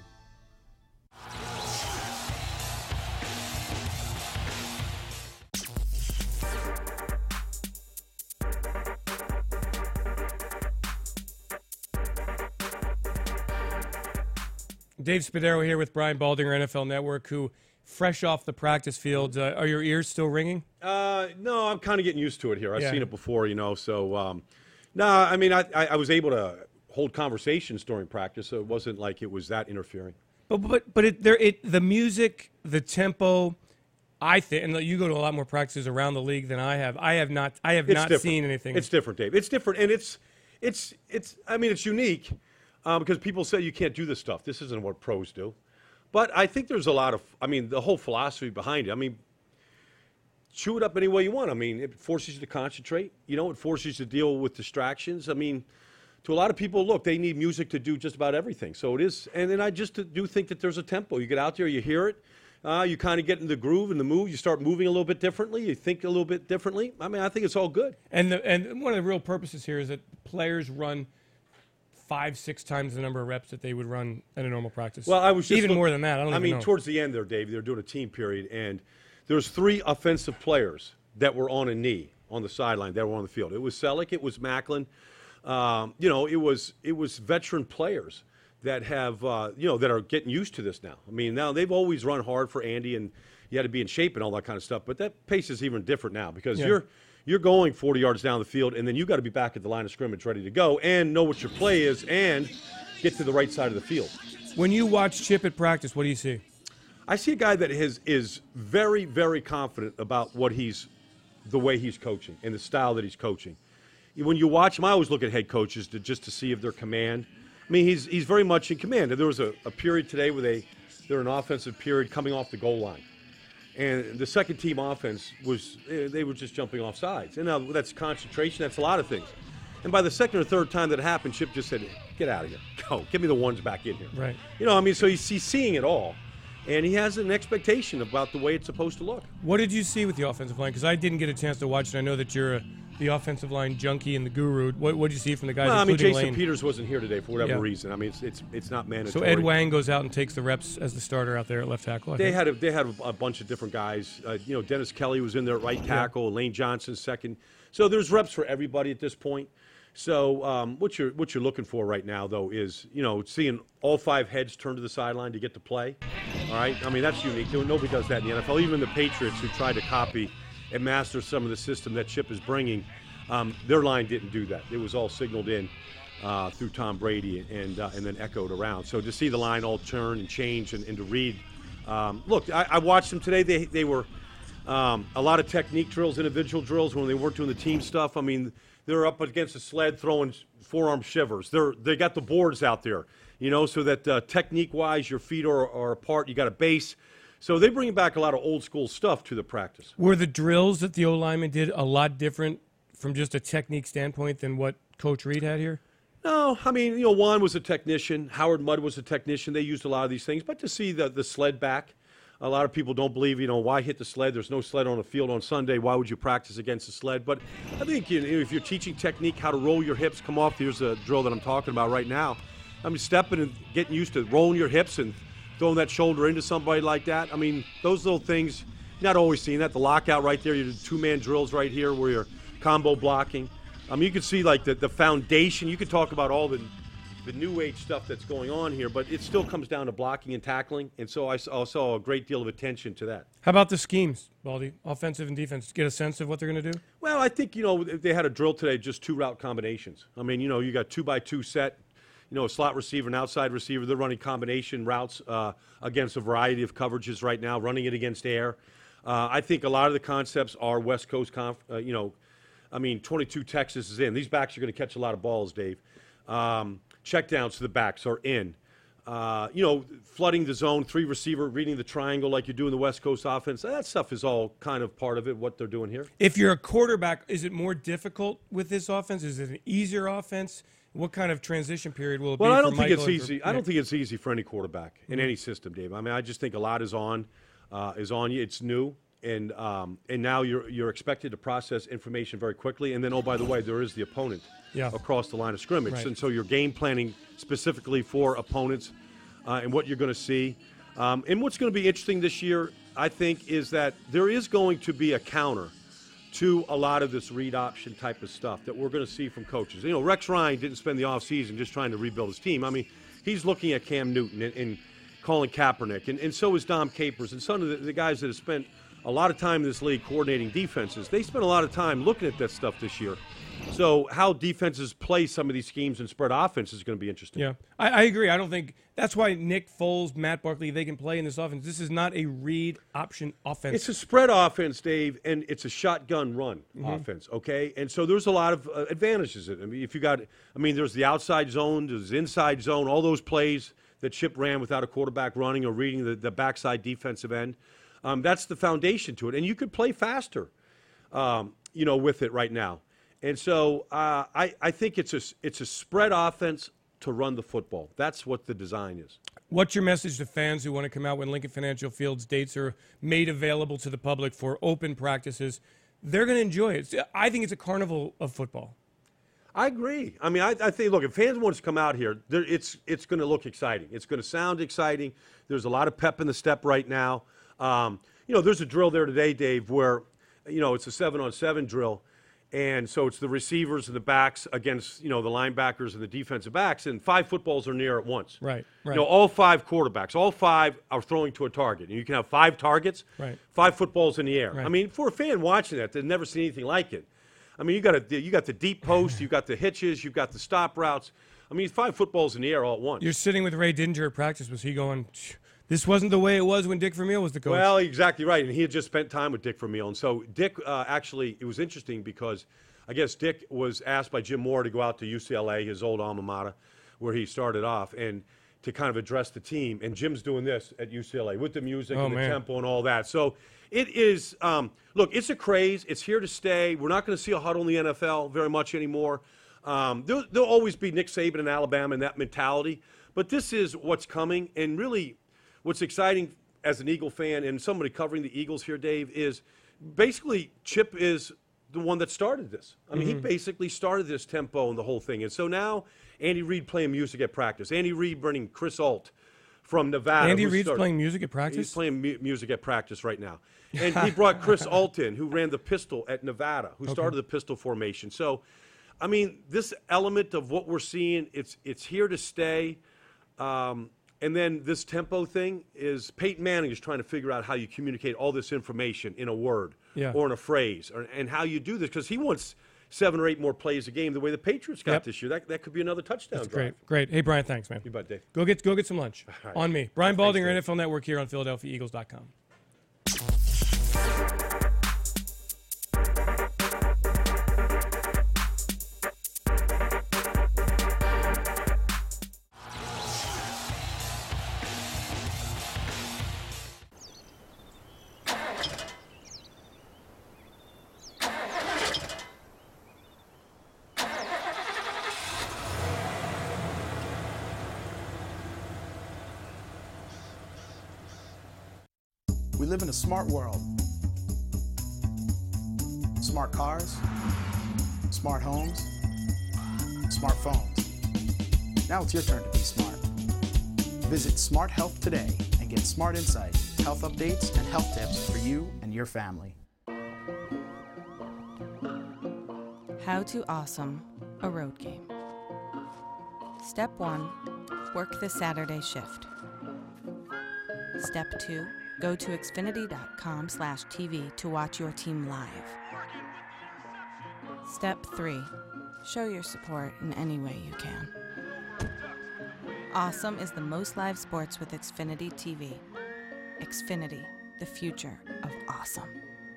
Dave Spadaro here with Brian Baldinger, NFL Network, who, fresh off the practice field, are your ears still ringing? No, I'm kind of getting used to it here. I've Yeah. seen it before, so no, I mean, I was able to hold conversations during practice, so it wasn't like it was that interfering. But the music, the tempo, I think, and you go to a lot more practices around the league than I have. I have not Different. seen anything. It's different, Dave. It's different, and it's I mean, it's unique because people say you can't do this stuff. This isn't what pros do. But I think there's a lot of, I mean, the whole philosophy behind it. I mean, chew it up any way you want. I mean, it forces you to concentrate. You know, it forces you to deal with distractions. I mean, to a lot of people, look, they need music to do just about everything. So it is, and then I just do think that there's a tempo. You get out there, you hear it, you kind of get in the groove and the move. You start moving a little bit differently. You think a little bit differently. I mean, I think it's all good. And one of the real purposes here is that players run 5-6 times the number of reps that they would run at a normal practice. Well, I was just even more than that. I mean, towards the end there, Dave, they were doing a team period, and there was 3 offensive players that were on a knee on the sideline that were on the field. It was Selleck, it was Macklin. You know, it was veteran players that have that are getting used to this now. I mean, now they've always run hard for Andy, and you had to be in shape and all that kind of stuff. But that pace is even different now because you're going 40 yards down the field, and then you got to be back at the line of scrimmage ready to go and know what your play is and get to the right side of the field. When you watch Chip at practice, what do you see? I see a guy that is very, very confident about the way he's coaching and the style that he's coaching. When you watch him, I always look at head coaches just to see if their command. I mean, he's very much in command. There was a period today where they're an offensive period coming off the goal line. And the second team offense they were just jumping off sides. And now that's concentration, that's a lot of things. And by the second or third time that happened, Chip just said, get out of here. Go, get me the ones back in here. Right. You know, I mean, so he's seeing it all. And he has an expectation about the way it's supposed to look. What did you see with the offensive line? Because I didn't get a chance to watch it. I know that you're the offensive line junkie and the guru. What did you see from the guys? Well, I mean, including Jason Lane? Peters wasn't here today for whatever reason. I mean, it's not mandatory. So Ed Wang goes out and takes the reps as the starter out there at left tackle. They had a bunch of different guys. Dennis Kelly was in there at right tackle. Lane Johnson second. So there's reps for everybody at this point. So what you're looking for right now, though, is seeing all 5 heads turn to the sideline to get to play. All right, I mean that's unique. Nobody does that in the NFL. Even the Patriots, who tried to copy and master some of the system that Chip is bringing, their line didn't do that. It was all signaled in through Tom Brady and then echoed around. So to see the line all turn and change and to read, look, I watched them today. They were a lot of technique drills, individual drills when they weren't doing the team stuff. I mean, they're up against a sled throwing forearm shivers. They got the boards out there, so that technique-wise your feet are apart. You got a base. So they bring back a lot of old-school stuff to the practice. Were the drills that the O-lineman did a lot different from just a technique standpoint than what Coach Reed had here? No, I mean, Juan was a technician. Howard Mudd was a technician. They used a lot of these things. But to see the sled back, a lot of people don't believe, why hit the sled? There's no sled on the field on Sunday. Why would you practice against the sled? But I think if you're teaching technique, how to roll your hips, come off, here's a drill that I'm talking about right now. I mean, stepping and getting used to rolling your hips and throwing that shoulder into somebody like that. I mean, those little things, you're not always seeing that. The lockout right there, your two-man drills right here where you're combo blocking. I mean, you can see like the foundation. You can talk about all the new age stuff that's going on here, but it still comes down to blocking and tackling. And so I saw a great deal of attention to that. How about the schemes, Baldy? Offensive and defense. Get a sense of what they're going to do? Well, I think, they had a drill today, just 2 route combinations. I mean, you got 2x2 set, a slot receiver, an outside receiver. They're running combination routes against a variety of coverages right now, running it against air. I think a lot of the concepts are West Coast, 22 Texas is in. These backs are going to catch a lot of balls, Dave. Checkdowns to the backs are in. Flooding the zone, 3 receiver, reading the triangle like you do in the West Coast offense. That stuff is all kind of part of it, what they're doing here. If you're a quarterback, is it more difficult with this offense? Is it an easier offense? What kind of transition period will it be? Well, I don't think it's easy. I don't think it's easy for any quarterback in any system, Dave. I mean, I just think a lot is on you. It's new. And now you're expected to process information very quickly. And then, oh, by the way, there is the opponent across the line of scrimmage. Right. And so you're game planning specifically for opponents and what you're going to see. And what's going to be interesting this year, I think, is that there is going to be a counter to a lot of this read option type of stuff that we're going to see from coaches. Rex Ryan didn't spend the offseason just trying to rebuild his team. I mean, he's looking at Cam Newton and Colin Kaepernick, and so is Dom Capers and some of the guys that have spent a lot of time in this league coordinating defenses. They spent a lot of time looking at that stuff this year. So how defenses play some of these schemes and spread offense is going to be interesting. Yeah, I agree. I don't think that's why Nick Foles, Matt Barkley, they can play in this offense. This is not a read option offense. It's a spread offense, Dave, and it's a shotgun run offense, okay? And so there's a lot of advantages. I mean, there's the outside zone, there's the inside zone, all those plays that Chip ran without a quarterback running or reading the backside defensive end. That's the foundation to it. And you could play faster, with it right now. And so I think it's a spread offense to run the football. That's what the design is. What's your message to fans who want to come out when Lincoln Financial Field's dates are made available to the public for open practices? They're going to enjoy it. I think it's a carnival of football. I agree. I mean, I think, look, if fans want to come out here, it's going to look exciting. It's going to sound exciting. There's a lot of pep in the step right now. There's a drill there today, Dave, where, it's a 7-on-7 drill. And so it's the receivers and the backs against, the linebackers and the defensive backs, and 5 footballs are in the air at once. Right. All 5 quarterbacks, all 5 are throwing to a target. And you can have 5 targets, 5 footballs in the air. Right. I mean, for a fan watching that, they've never seen anything like it. I mean, you got the deep post, you got the hitches, you've got the stop routes. I mean, 5 footballs in the air all at once. You're sitting with Ray Didinger at practice. Was he going, this wasn't the way it was when Dick Vermeil was the coach? Well, exactly right. And he had just spent time with Dick Vermeil. And so Dick, actually, it was interesting because I guess Dick was asked by Jim Moore to go out to UCLA, his old alma mater, where he started off, and to kind of address the team. And Jim's doing this at UCLA with the music and the tempo and all that. So it is, look, it's a craze. It's here to stay. We're not going to see a huddle in the NFL very much anymore. There'll always be Nick Saban in Alabama and that mentality. But this is what's coming. And really what's exciting as an Eagle fan and somebody covering the Eagles here, Dave, is basically Chip is the one that started this. I mean, he basically started this tempo and the whole thing. And so now Andy Reid playing music at practice. Andy Reid bringing Chris Alt from Nevada. Andy Reid's playing music at practice? He's playing music at practice right now. And he brought Chris Alt in, who ran the pistol at Nevada, who started the pistol formation. So, I mean, this element of what we're seeing, it's here to stay. And then this tempo thing is Peyton Manning is trying to figure out how you communicate all this information in a word or in a phrase, and how you do this, because he wants 7 or 8 more plays a game the way the Patriots got this year. That could be another touchdown drive. Great. Hey, Brian, thanks, man. You bet, Dave. Go get some lunch. Right. On me. Brian Baldinger, NFL Network here on PhiladelphiaEagles.com. We live in a smart world. Smart cars, smart homes, smartphones. Now it's your turn to be smart. Visit Smart Health today and get smart insight, health updates, and health tips for you and your family. How to Awesome a Road Game. Step 1, work the Saturday shift. Step 2, go to Xfinity.com/TV to watch your team live. Step 3, show your support in any way you can. Awesome is the most live sports with Xfinity TV. Xfinity, the future of awesome.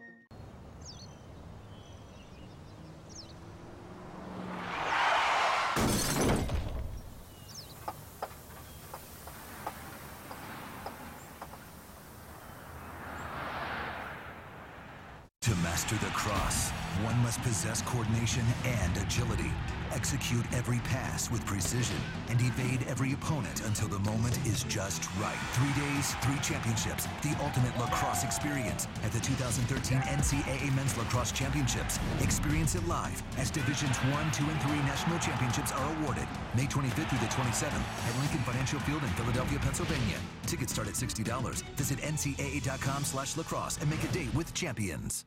To master the cross, one must possess coordination and agility, execute every pass with precision, and evade every opponent until the moment is just right. 3 days, 3 championships, the ultimate lacrosse experience at the 2013 NCAA Men's Lacrosse Championships. Experience it live as Divisions 1, 2, and 3 national championships are awarded May 25th through the 27th at Lincoln Financial Field in Philadelphia, Pennsylvania. Tickets start at $60. Visit ncaa.com/lacrosse and make a date with champions.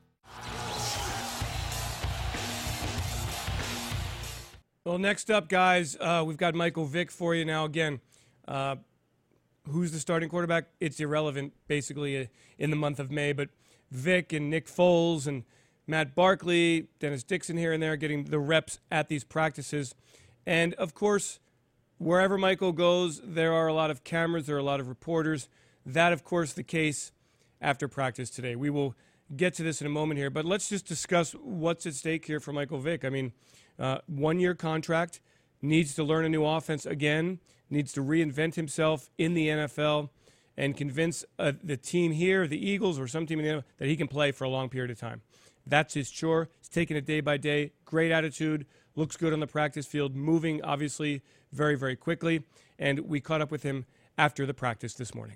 Well, next up, guys, we've got Michael Vick for you now. Again, who's the starting quarterback? It's irrelevant, basically, in the month of May. But Vick and Nick Foles and Matt Barkley, Dennis Dixon here and there getting the reps at these practices. And, of course, wherever Michael goes, there are a lot of cameras, there are a lot of reporters. That, of course, the case after practice today. We will get to this in a moment here, but let's just discuss what's at stake here for Michael Vick. I mean, 1-year contract, needs to learn a new offense again, needs to reinvent himself in the NFL and convince the team here, the Eagles or some team in the NFL, that he can play for a long period of time. That's his chore. He's taking it day by day. Great attitude, looks good on the practice field, moving obviously very, very quickly. And we caught up with him after the practice this morning.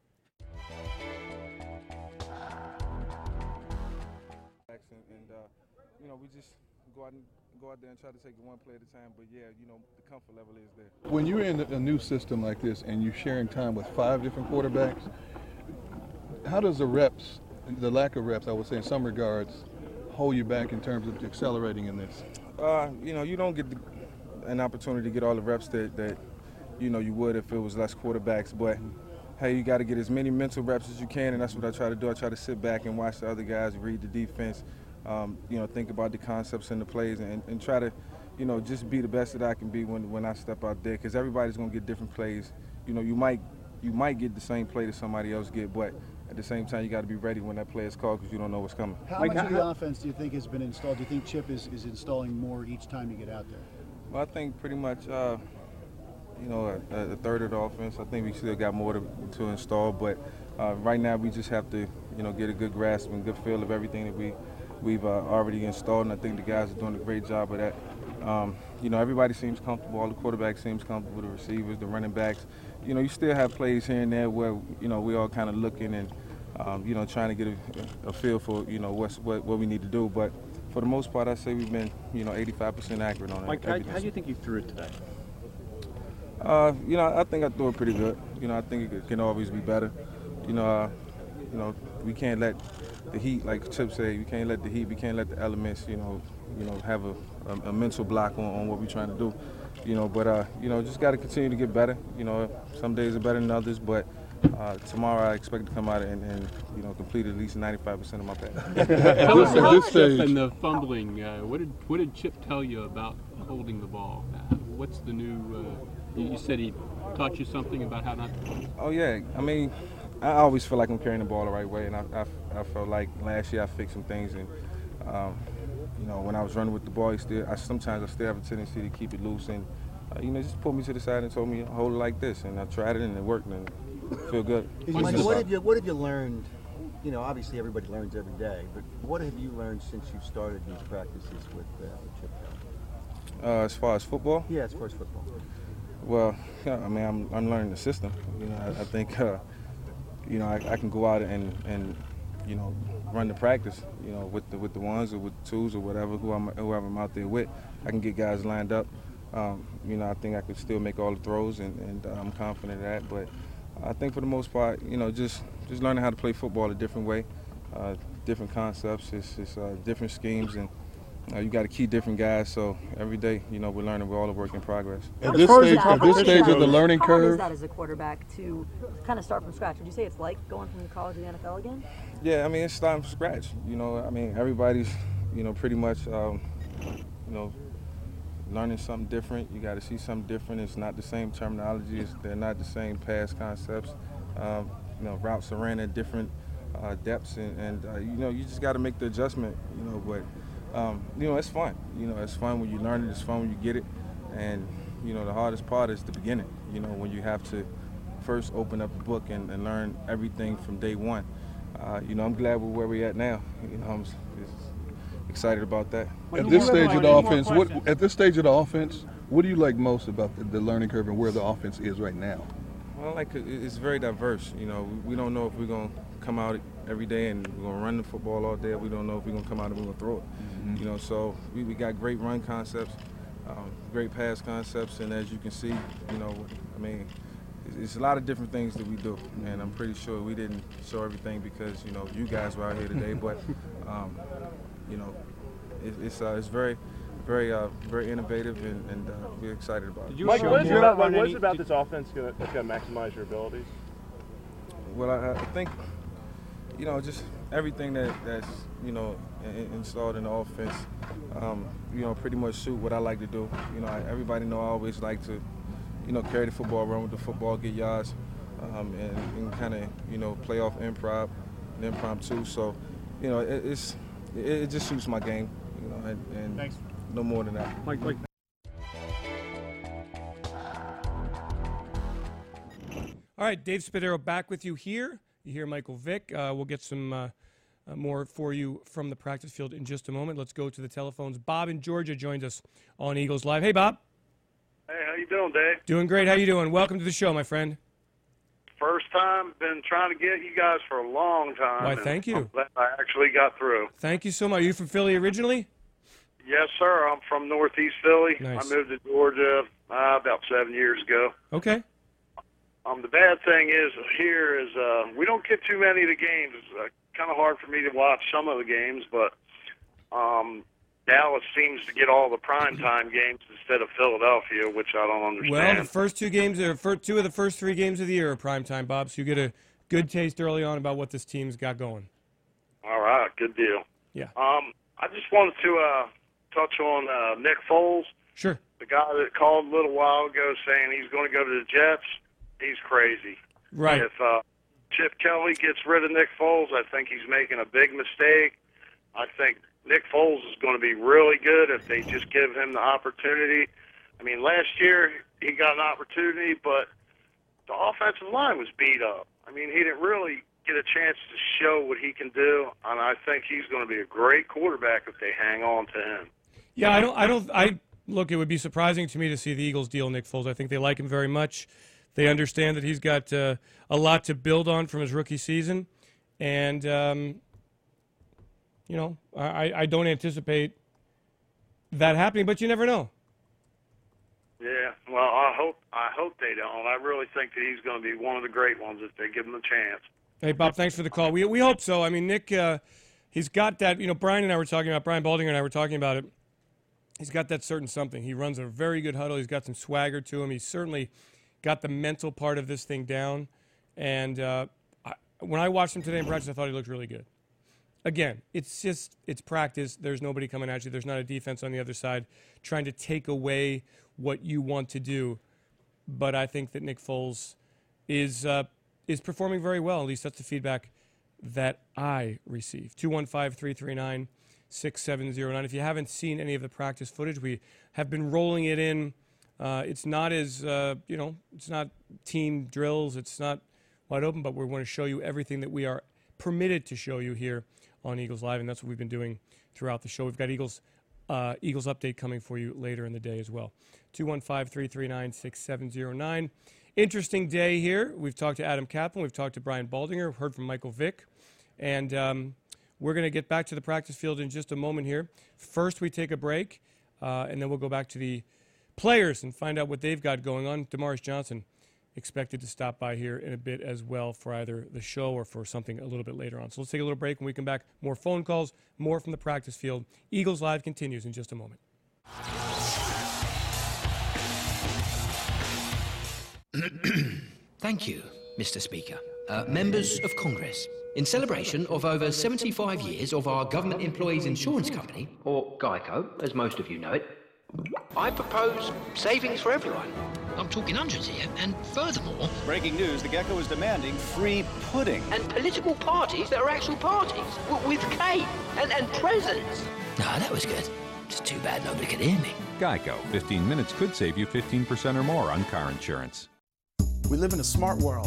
We just go out there and try to take it one play at a time. But yeah, the comfort level is there. When you're in a new system like this and you're sharing time with 5 different quarterbacks, how does the lack of reps, I would say in some regards, hold you back in terms of accelerating in this? You don't get an opportunity to get all the reps that you would if it was less quarterbacks. But hey, you got to get as many mental reps as you can, and that's what I try to do. I try to sit back and watch the other guys, read the defense. Think about the concepts and the plays and try to, just be the best that I can be when I step out there, because everybody's going to get different plays. You might get the same play that somebody else get, but at the same time, you got to be ready when that play is called because you don't know what's coming. How much of the offense do you think has been installed? Do you think Chip is installing more each time you get out there? Well, I think pretty much, a third of the offense. I think we still got more to install, but right now we just have to, get a good grasp and good feel of everything that we've already installed, and I think the guys are doing a great job of that. Everybody seems comfortable. All the quarterbacks seems comfortable, the receivers, the running backs. You still have plays here and there where, we all kind of looking and, trying to get a feel for, what we need to do. But for the most part, I say we've been, 85% accurate on it. Mike, how do you think you threw it today? I think I threw it pretty good. I think it can always be better. We can't let the heat, like Chip said, we can't let the elements, have a mental block on what we're trying to do. Just got to continue to get better. Some days are better than others, but tomorrow I expect to come out and complete at least 95% of my pass. Tell us about Chip and the fumbling. What did Chip tell you about holding the ball? What's the new? You said he taught you something about how not to. Oh yeah, I mean, I always feel like I'm carrying the ball the right way, and I felt like last year I fixed some things, and when I was running with the ball, sometimes I still have a tendency to keep it loose, and just pulled me to the side and told me hold it like this, and I tried it and it worked, and I feel good. Michael, what have you learned? Obviously everybody learns every day, but what have you learned since you started these practices with Chip? As far as football? Yeah, as far as football. Well, I mean, I'm learning the system. I think. you know, I can go out and you know, run the practice, you know, with the ones or with the twos or whatever, whoever I'm out there with. I can get guys lined up. You know, I think I could still make all the throws, and I'm confident of that. But I think for the most part, you know, just learning how to play football a different way, different concepts, it's different schemes, and you got to key different guys. So every day, you know, we're learning. We're all a work in progress. At this stage of the learning curve, how is that as a quarterback to kind of start from scratch? Would you say it's like going from college to the NFL again? Yeah, I mean, it's starting from scratch. You know, I mean, everybody's, you know, pretty much, you know, learning something different. You got to see something different. It's not the same terminology. They're not the same pass concepts. You know, routes are ran at different depths, and you know, you just got to make the adjustment. You know, but you know, it's fun. You know, it's fun when you learn it. It's fun when you get it, and you know, the hardest part is the beginning. You know, when you have to first open up the book and learn everything from day one. You know, I'm glad we're where we're at now. You know, I'm just excited about that. At this stage of the offense, what do you like most about the learning curve and where the offense is right now? Well, like it's very diverse. You know, we don't know if we're gonna come out every day and we're gonna run the football all day. We don't know if we're gonna come out and we're gonna throw it. Mm-hmm. You know, so we got great run concepts, great pass concepts, and as you can see, you know, I mean, it's a lot of different things that we do, and I'm pretty sure we didn't show everything because, you know, you guys were out here today, but you know, it's very innovative, and we're excited about it. Mike, what is it about this offense that's going to maximize your abilities? Well, I think, you know, just everything that's, you know, installed in the offense, you know, pretty much suit what I like to do. You know, everybody know I always like to, you know, carry the football, run with the football, get yards, and kind of, you know, play off impromptu. So, you know, it just suits my game, you know, and Thanks. No more than that. Mike. All right, Dave Spadaro back with you here. You hear Michael Vick. We'll get some more for you from the practice field in just a moment. Let's go to the telephones. Bob in Georgia joins us on Eagles Live. Hey, Bob. Hey, how you doing, Dave? Doing great. How you doing? Welcome to the show, my friend. First time. Been trying to get you guys for a long time. Why, thank you. I'm glad I actually got through. Thank you so much. Are you from Philly originally? Yes, sir. I'm from Northeast Philly. Nice. I moved to Georgia about 7 years ago. Okay. The bad thing is here is we don't get too many of the games. It's kind of hard for me to watch some of the games, but Dallas seems to get all the primetime games instead of Philadelphia, which I don't understand. Well, the first two games, two of the first 3 games of the year are primetime, Bob, so you get a good taste early on about what this team's got going. All right, good deal. Yeah. I just wanted to touch on Nick Foles. Sure. The guy that called a little while ago saying he's going to go to the Jets, he's crazy. Right. If Chip Kelly gets rid of Nick Foles, I think he's making a big mistake. I think Nick Foles is going to be really good if they just give him the opportunity. I mean, last year he got an opportunity, but the offensive line was beat up. I mean, he didn't really get a chance to show what he can do, and I think he's going to be a great quarterback if they hang on to him. Yeah, look, it would be surprising to me to see the Eagles deal Nick Foles. I think they like him very much. They understand that he's got a lot to build on from his rookie season, and you know, I don't anticipate that happening, but you never know. Yeah, well, I hope they don't. I really think that he's going to be one of the great ones if they give him a chance. Hey, Bob, thanks for the call. We hope so. I mean, Nick, he's got that. You know, Brian Baldinger and I were talking about it. He's got that certain something. He runs a very good huddle. He's got some swagger to him. He's certainly got the mental part of this thing down. And when I watched him today in practice, I thought he looked really good. Again, it's practice. There's nobody coming at you. There's not a defense on the other side trying to take away what you want to do. But I think that Nick Foles is performing very well. At least that's the feedback that I receive. 215-339-6709. If you haven't seen any of the practice footage, we have been rolling it in. It's not as, it's not team drills. It's not wide open, but we want to show you everything that we are permitted to show you here on Eagles Live, and that's what we've been doing throughout the show. We've got Eagles Eagles update coming for you later in the day as well. 215-339-6709. Interesting day here. We've talked to Adam Kaplan. We've talked to Brian Baldinger. Heard from Michael Vick. And we're going to get back to the practice field in just a moment here. First, we take a break, and then we'll go back to the players and find out what they've got going on. Damaris Johnson expected to stop by here in a bit as well for either the show or for something a little bit later on. So let's take a little break. When we come back, more phone calls, more from the practice field. Eagles Live continues in just a moment. Thank you, Mr. Speaker. Members of Congress, in celebration of over 75 years of our government employees insurance company, or GEICO, as most of you know it, I propose savings for everyone. I'm talking hundreds here, and furthermore... Breaking news, the Gecko is demanding free pudding. And political parties that are actual parties, with cake and presents. Ah, that was good. It's too bad nobody could hear me. Geico. 15 minutes could save you 15% or more on car insurance. We live in a smart world.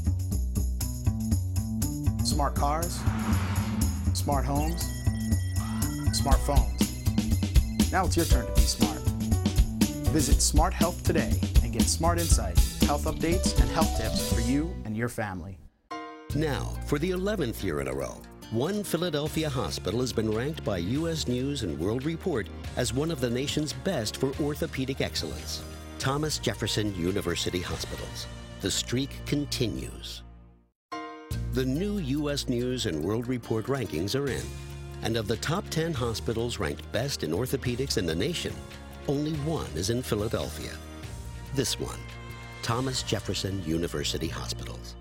Smart cars, smart homes, smartphones. Now it's your turn to be smart. Visit Smart Health today and get smart insight, health updates, and health tips for you and your family. Now, for the 11th year in a row, one Philadelphia hospital has been ranked by U.S. News and World Report as one of the nation's best for orthopedic excellence. Thomas Jefferson University Hospitals. The streak continues. The new U.S. News and World Report rankings are in. And of the top 10 hospitals ranked best in orthopedics in the nation, only one is in Philadelphia. This one, Thomas Jefferson University Hospitals.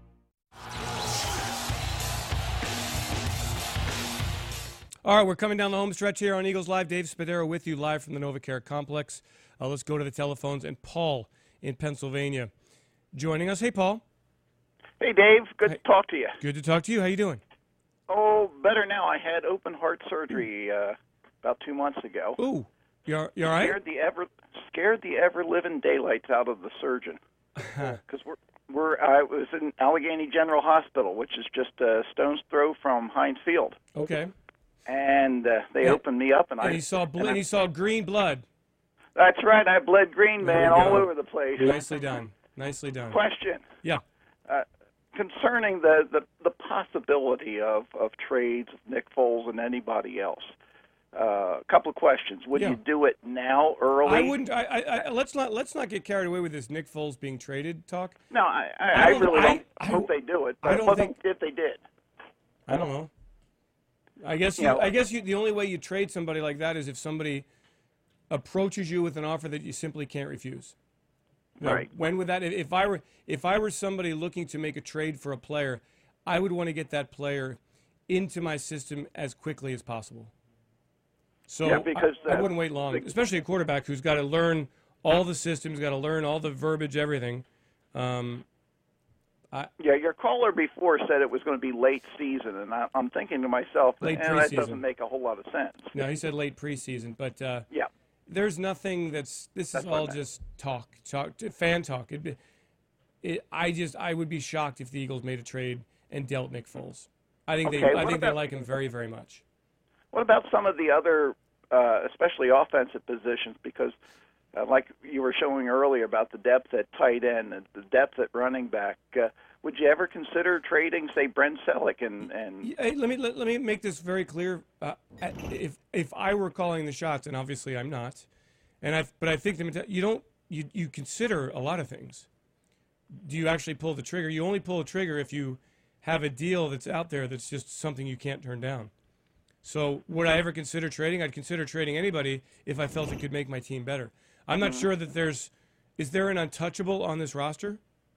All right, we're coming down the home stretch here on Eagles Live. Dave Spadaro with you live from the NovaCare Complex. Let's go to the telephones. And Paul in Pennsylvania joining us. Hey, Paul. Hey, Dave. Good to talk to you. Good to talk to you. How you doing? Oh, better now. I had open heart surgery about 2 months ago. Ooh, you all right? Scared the ever living daylights out of the surgeon. Because I was in Allegheny General Hospital, which is just a stone's throw from Heinz Field. Okay. And they opened me up, and he saw green blood. That's right. I bled green, man, all over the place. Nicely done. Nicely done. Question. Yeah. Concerning the possibility of trades of Nick Foles and anybody else, a couple of questions. Would you do it now, early? I wouldn't. Let's not get carried away with this Nick Foles being traded talk. No, I really don't hope they do it. But I don't think if they did. I don't know. I guess the only way you trade somebody like that is if somebody approaches you with an offer that you simply can't refuse. Now, right. When would that? If I were somebody looking to make a trade for a player, I would want to get that player into my system as quickly as possible. So because I wouldn't wait long, especially a quarterback who's got to learn all the systems, got to learn all the verbiage, everything. Your caller before said it was going to be late season, and I'm thinking to myself, that doesn't make a whole lot of sense. No, he said late preseason, but yeah. There's nothing this is all just talk, fan talk. I would be shocked if the Eagles made a trade and dealt Nick Foles. I think they like him very, very much. What about some of the other, especially offensive positions? Because like you were showing earlier about the depth at tight end and the depth at running back, would you ever consider trading, say, Brent Selleck and? Hey, let me make this very clear. If I were calling the shots, and obviously I'm not, but I think you consider a lot of things. Do you actually pull the trigger? You only pull the trigger if you have a deal that's out there that's just something you can't turn down. So would I ever consider trading? I'd consider trading anybody if I felt it could make my team better. I'm not sure that is there an untouchable on this roster?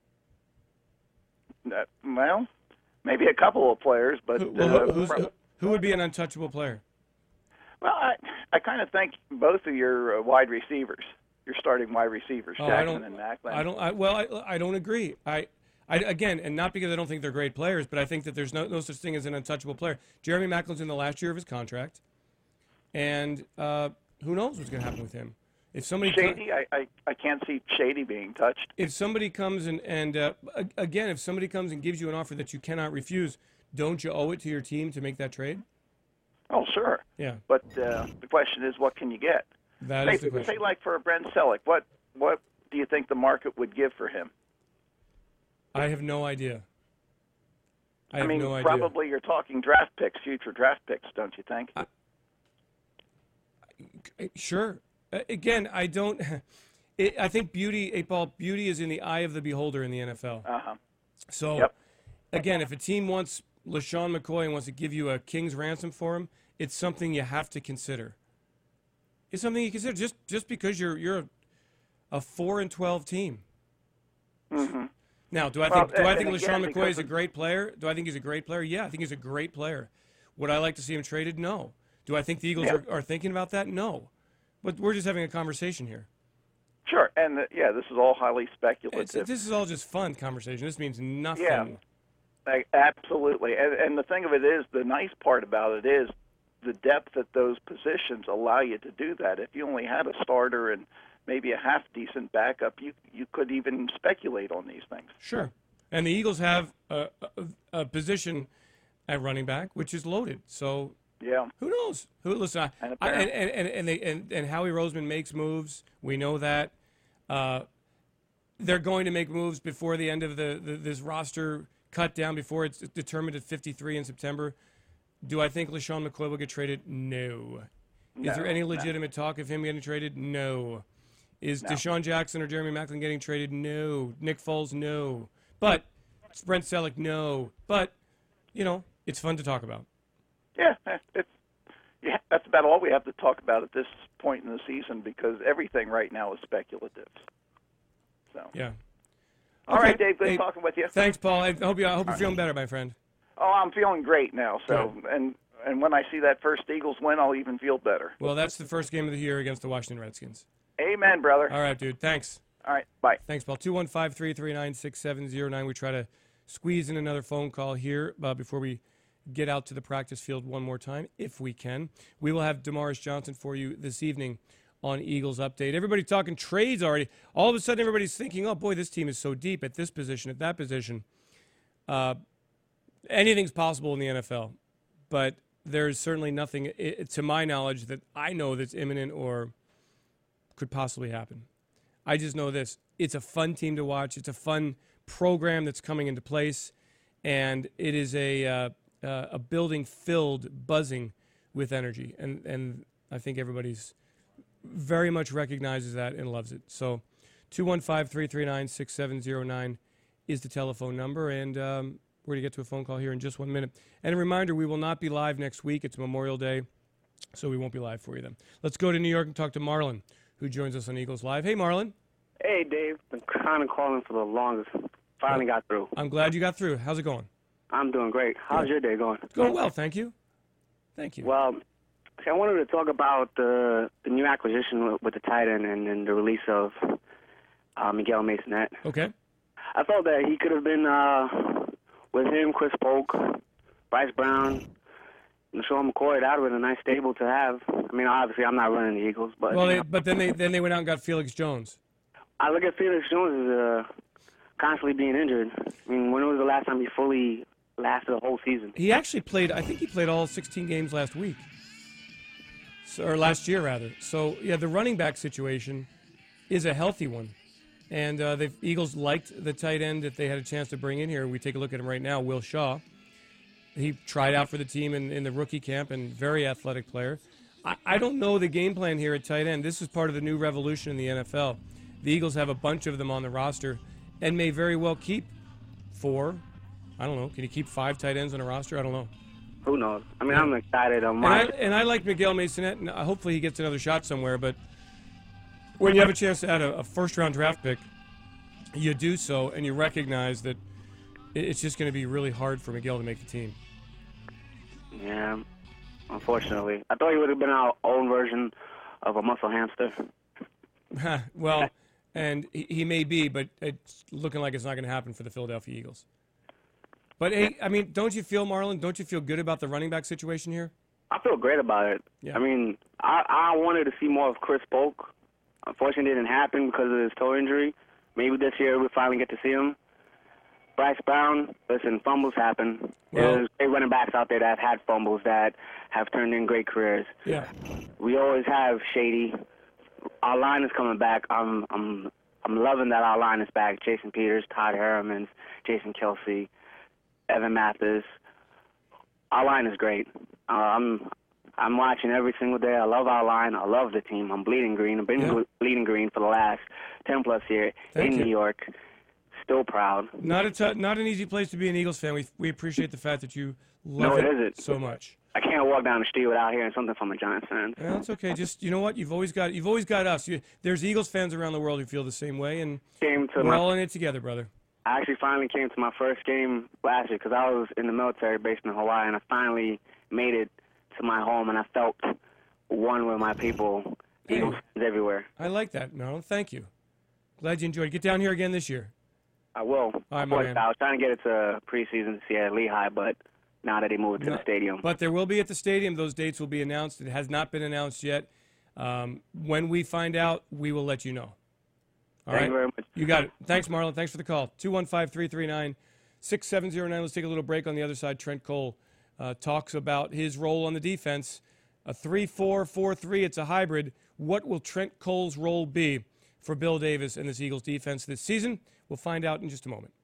Well, maybe a couple of players, but who would be an untouchable player? Well, I kind of think both of your wide receivers, your starting wide receivers, Jackson and Macklin. I don't agree. Again, and not because I don't think they're great players, but I think that there's no such thing as an untouchable player. Jeremy Macklin's in the last year of his contract, and who knows what's going to happen with him. If somebody Shady, I can't see Shady being touched. If somebody comes and if somebody comes and gives you an offer that you cannot refuse, don't you owe it to your team to make that trade? Oh, sure. Yeah. But the question is, what can you get? That is the question. Say like for a Brent Selleck, what do you think the market would give for him? I have no idea. I have mean, no idea. probably you're talking draft picks, future draft picks, don't you think? Sure. Again, I don't. I think beauty is in the eye of the beholder in the NFL. Uh-huh. So, again, if a team wants LaShawn McCoy and wants to give you a king's ransom for him, it's something you have to consider. It's something you consider just because you're a 4-12 team. Mm-hmm. Now, do I think LaShawn McCoy is a great player? Do I think he's a great player? Yeah, I think he's a great player. Would I like to see him traded? No. Do I think the Eagles are thinking about that? No. But we're just having a conversation here. Sure, and this is all highly speculative. This is all just fun conversation. This means nothing. Yeah, absolutely. And the thing of it is, the nice part about it is the depth at those positions allow you to do that. If you only had a starter and maybe a half-decent backup, you could even speculate on these things. Sure. And the Eagles have a position at running back, which is loaded. So yeah, who knows? Listen, and Howie Roseman makes moves. We know that. They're going to make moves before the end of this roster cut down, before it's determined at 53 in September. Do I think LaShawn McCoy will get traded? No. Is there any legitimate talk of him getting traded? No. Is Deshaun Jackson or Jeremy Maclin getting traded? No. Nick Foles? No. But Brent Selleck? No. But, it's fun to talk about. Yeah, that's about all we have to talk about at this point in the season, because everything right now is speculative. So yeah. All right, Dave. Good talking with you. Thanks, Paul. I hope you're feeling better, my friend. Oh, I'm feeling great now. So and when I see that first Eagles win, I'll even feel better. Well, that's the first game of the year against the Washington Redskins. Amen, brother. All right, dude. Thanks. All right. Bye. Thanks, Paul. 215-339-6709. We try to squeeze in another phone call here before we get out to the practice field one more time, if we can. We will have Damaris Johnson for you this evening on Eagles Update. Everybody's talking trades already. All of a sudden, everybody's thinking, oh, boy, this team is so deep at this position, at that position. Anything's possible in the NFL. But there's certainly nothing, to my knowledge, that I know that's imminent or could possibly happen. I just know this. It's a fun team to watch. It's a fun program that's coming into place. And it is a building filled, buzzing with energy. And I think everybody's very much recognizes that and loves it. So 215-339-6709 is the telephone number. And we're going to get to a phone call here in just 1 minute. And a reminder, we will not be live next week. It's Memorial Day, so we won't be live for you then. Let's go to New York and talk to Marlon, who joins us on Eagles Live. Hey, Marlon. Hey, Dave. Been kind of calling for the longest. Finally got through. I'm glad you got through. How's it going? I'm doing great. How's your day going? Going well, thank you. Thank you. Well, I wanted to talk about the new acquisition with the tight end and the release of Miguel Masonette. Okay. I thought that he could have been with him, Chris Polk, Bryce Brown, LaShawn McCoy. That would have been a nice stable to have. I mean, obviously, I'm not running the Eagles, but but then they went out and got Felix Jones. I look at Felix Jones as constantly being injured. I mean, when was the last time he fully lasted a whole season? He actually played. I think he played all 16 games last week, or last year rather. So yeah, the running back situation is a healthy one, and the Eagles liked the tight end that they had a chance to bring in here. We take a look at him right now, Will Shaw. He tried out for the team in the rookie camp, and very athletic player. I don't know the game plan here at tight end. This is part of the new revolution in the NFL. The Eagles have a bunch of them on the roster and may very well keep 4. I don't know. Can you keep 5 tight ends on a roster? I don't know. Who knows? I mean, I'm excited. I like Miguel Masonette, and hopefully he gets another shot somewhere. But when you have a chance to add a first-round draft pick, you do so, and you recognize that it's just going to be really hard for Miguel to make the team. Yeah, unfortunately. I thought he would have been our own version of a muscle hamster. Well, and he may be, but it's looking like it's not going to happen for the Philadelphia Eagles. But, hey, I mean, don't you feel, Marlon, don't you feel good about the running back situation here? I feel great about it. Yeah. I mean, I wanted to see more of Chris Polk. Unfortunately, it didn't happen because of his toe injury. Maybe this year we'll finally get to see him. Bryce Brown, listen, fumbles happen. There's great running backs out there that have had fumbles that have turned in great careers. Yeah. We always have Shady. Our line is coming back. I'm loving that our line is back. Jason Peters, Todd Hermans, Jason Kelsey, Evan Mathis. Our line is great. I'm watching every single day. I love our line. I love the team. I'm bleeding green. I've been bleeding green for the last 10-plus years in New York. Still proud. Not an easy place to be an Eagles fan. We appreciate the fact that you love it isn't. so much. I can't walk down the street without hearing something from a Giants fan. Well, it's okay. Just, you know what? You've always got us. There's Eagles fans around the world who feel the same way, and we're all in it together, brother. I actually finally came to my first game last year because I was in the military based in Hawaii, and I finally made it to my home, and I felt one with my people, Eagles fans everywhere. I like that, Marlon. Thank you. Glad you enjoyed it. Get down here again this year. I will. All right, my man. I was trying to get it to preseason to see at Lehigh, but now that they moved it to the stadium. But there will be at the stadium. Those dates will be announced. It has not been announced yet. When we find out, we will let you know. All right? Thank you very much. You got it. Thanks, Marlon. Thanks for the call. 215-339-6709. Let's take a little break. On the other side, Trent Cole talks about his role on the defense. A 3-4-4-3. It's a hybrid. What will Trent Cole's role be for Bill Davis and this Eagles defense this season? We'll find out in just a moment.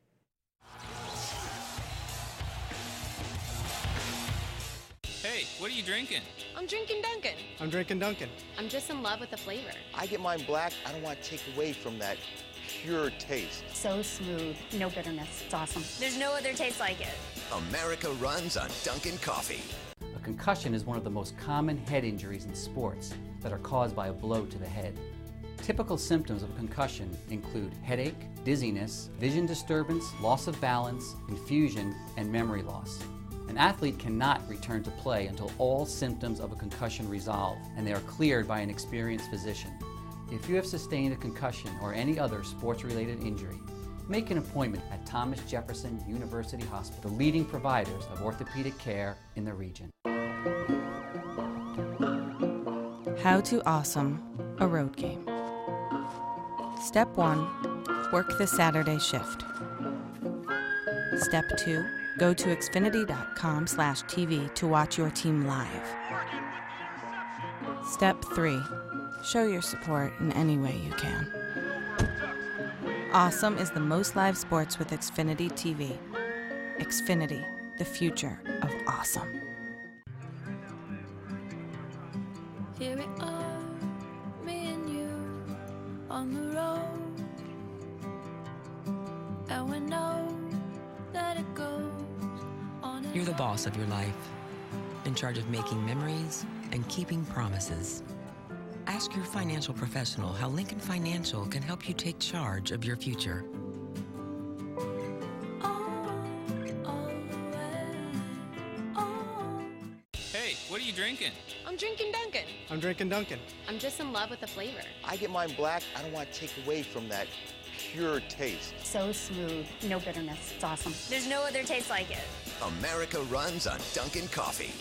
Hey, what are you drinking? I'm drinking Dunkin'. I'm drinking Dunkin'. I'm just in love with the flavor. I get mine black. I don't want to take away from that pure taste. So smooth, no bitterness. It's awesome. There's no other taste like it. America runs on Dunkin' Coffee. A concussion is one of the most common head injuries in sports that are caused by a blow to the head. Typical symptoms of a concussion include headache, dizziness, vision disturbance, loss of balance, confusion, and memory loss. An athlete cannot return to play until all symptoms of a concussion resolve and they are cleared by an experienced physician. If you have sustained a concussion or any other sports-related injury, make an appointment at Thomas Jefferson University Hospital, the leading providers of orthopedic care in the region. How to Awesome a Road Game. Step 1, work the Saturday shift. Step 2, go to Xfinity.com/TV to watch your team live. Step 3, show your support in any way you can. Awesome is the most live sports with Xfinity TV. Xfinity, the future of awesome. Here we are, me and you, on the road. And we know that it goes on. You're the boss of your life, in charge of making memories and keeping promises. Ask your financial professional how Lincoln Financial can help you take charge of your future. Hey, what are you drinking? I'm drinking Dunkin'. I'm drinking Dunkin'. I'm just in love with the flavor. I get mine black. I don't want to take away from that pure taste. So smooth, no bitterness. It's awesome. There's no other taste like it. America runs on Dunkin' Coffee.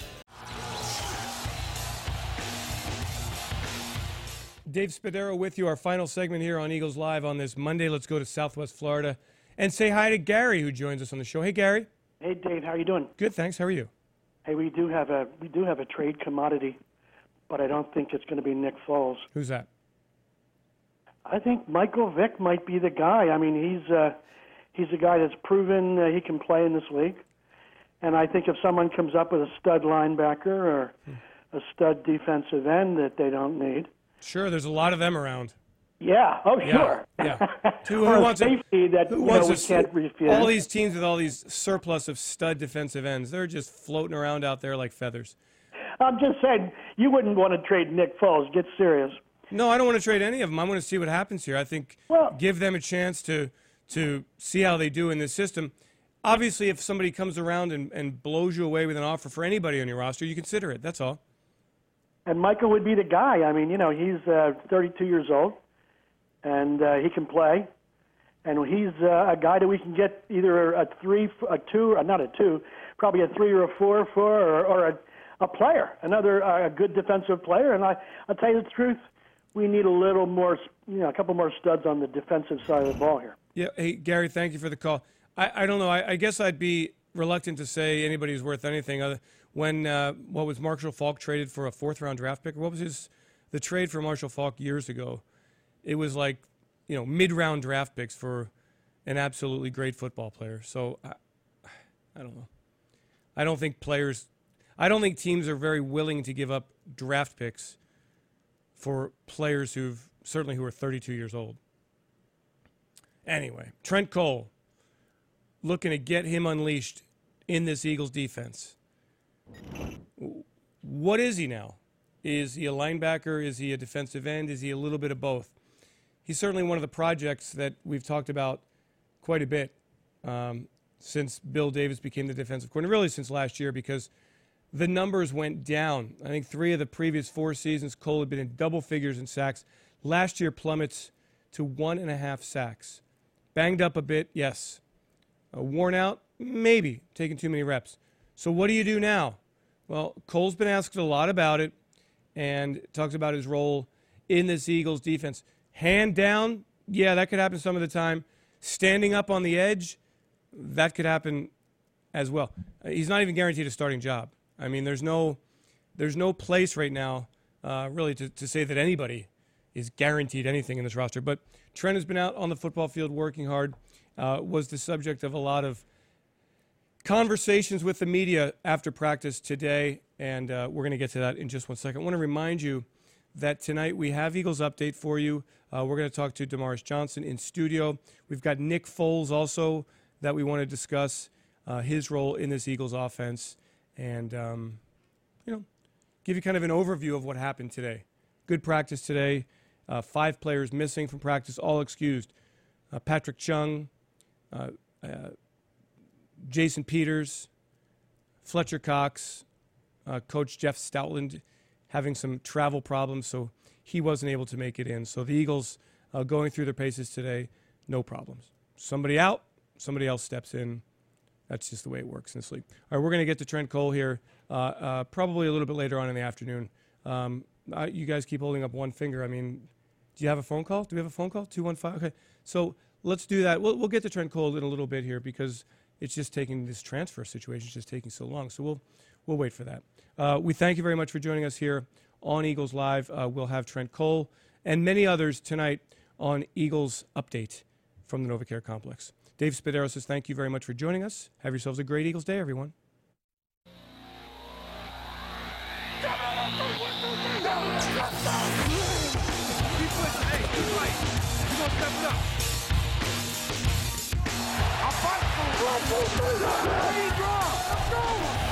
Dave Spadaro with you, our final segment here on Eagles Live on this Monday. Let's go to Southwest Florida and say hi to Gary, who joins us on the show. Hey, Gary. Hey, Dave. How are you doing? Good, thanks. How are you? Hey, we do have a trade commodity, but I don't think it's going to be Nick Foles. Who's that? I think Michael Vick might be the guy. I mean, he's a guy that's proven he can play in this league, and I think if someone comes up with a stud linebacker or a stud defensive end that they don't need. Sure, there's a lot of them around. Yeah. Oh, sure. Yeah. Who Or a wants safety that who we wants can't refuse. all these teams with all these surplus of stud defensive ends? They're just floating around out there like feathers. I'm just saying, you wouldn't want to trade Nick Foles. Get serious. No, I don't want to trade any of them. I want to see what happens here. I think give them a chance to see how they do in this system. Obviously, if somebody comes around and blows you away with an offer for anybody on your roster, you consider it. That's all. And Michael would be the guy. I mean, he's 32 years old, and he can play. And he's a guy that we can get either a 3, a 2, or not a 2, probably a 3 or a 4 for, or a player, a good defensive player. And I'll tell you the truth, we need a little more, a couple more studs on the defensive side of the ball here. Yeah. Hey, Gary, thank you for the call. I don't know. I guess I'd be reluctant to say anybody's worth anything. When what was Marshall Faulk traded for a 4th-round draft pick? What was the trade for Marshall Faulk years ago? It was like, mid-round draft picks for an absolutely great football player. So I don't know. I don't think teams are very willing to give up draft picks for players who are 32 years old. Anyway, Trent Cole, looking to get him unleashed in this Eagles defense. What is he now? Is he a linebacker? Is he a defensive end? Is he a little bit of both? He's certainly one of the projects that we've talked about quite a bit since Bill Davis became the defensive coordinator, really since last year, because the numbers went down. I think 3 of the previous 4 seasons, Cole had been in double figures in sacks. Last year plummets to 1.5 sacks. Banged up a bit, yes. Worn out, maybe. Taking too many reps. So what do you do now? Well, Cole's been asked a lot about it and talks about his role in this Eagles defense. Hand down, yeah, that could happen some of the time. Standing up on the edge, that could happen as well. He's not even guaranteed a starting job. I mean, there's no place right now really to say that anybody is guaranteed anything in this roster. But Trent has been out on the football field working hard, was the subject of a lot of conversations with the media after practice today, and we're going to get to that in just one second. I want to remind you that tonight we have Eagles Update for you. We're going to talk to Damaris Johnson in studio. We've got Nick Foles also that we want to discuss his role in this Eagles offense and, give you kind of an overview of what happened today. Good practice today. 5 players missing from practice, all excused. Patrick Chung, Jason Peters, Fletcher Cox, Coach Jeff Stoutland having some travel problems, so he wasn't able to make it in. So the Eagles going through their paces today, no problems. Somebody out, somebody else steps in. That's just the way it works in this league. All right, we're going to get to Trent Cole here probably a little bit later on in the afternoon. You guys keep holding up one finger. I mean, do you have a phone call? Do we have a phone call? 215? Okay, so let's do that. We'll get to Trent Cole in a little bit here because it's just taking this transfer situation is just taking so long. So we'll wait for that. We thank you very much for joining us here on Eagles Live. We'll have Trent Cole and many others tonight on Eagles Update from the NovaCare Complex. Dave Spadaro says thank you very much for joining us. Have yourselves a great Eagles day, everyone. I'm fighting for it.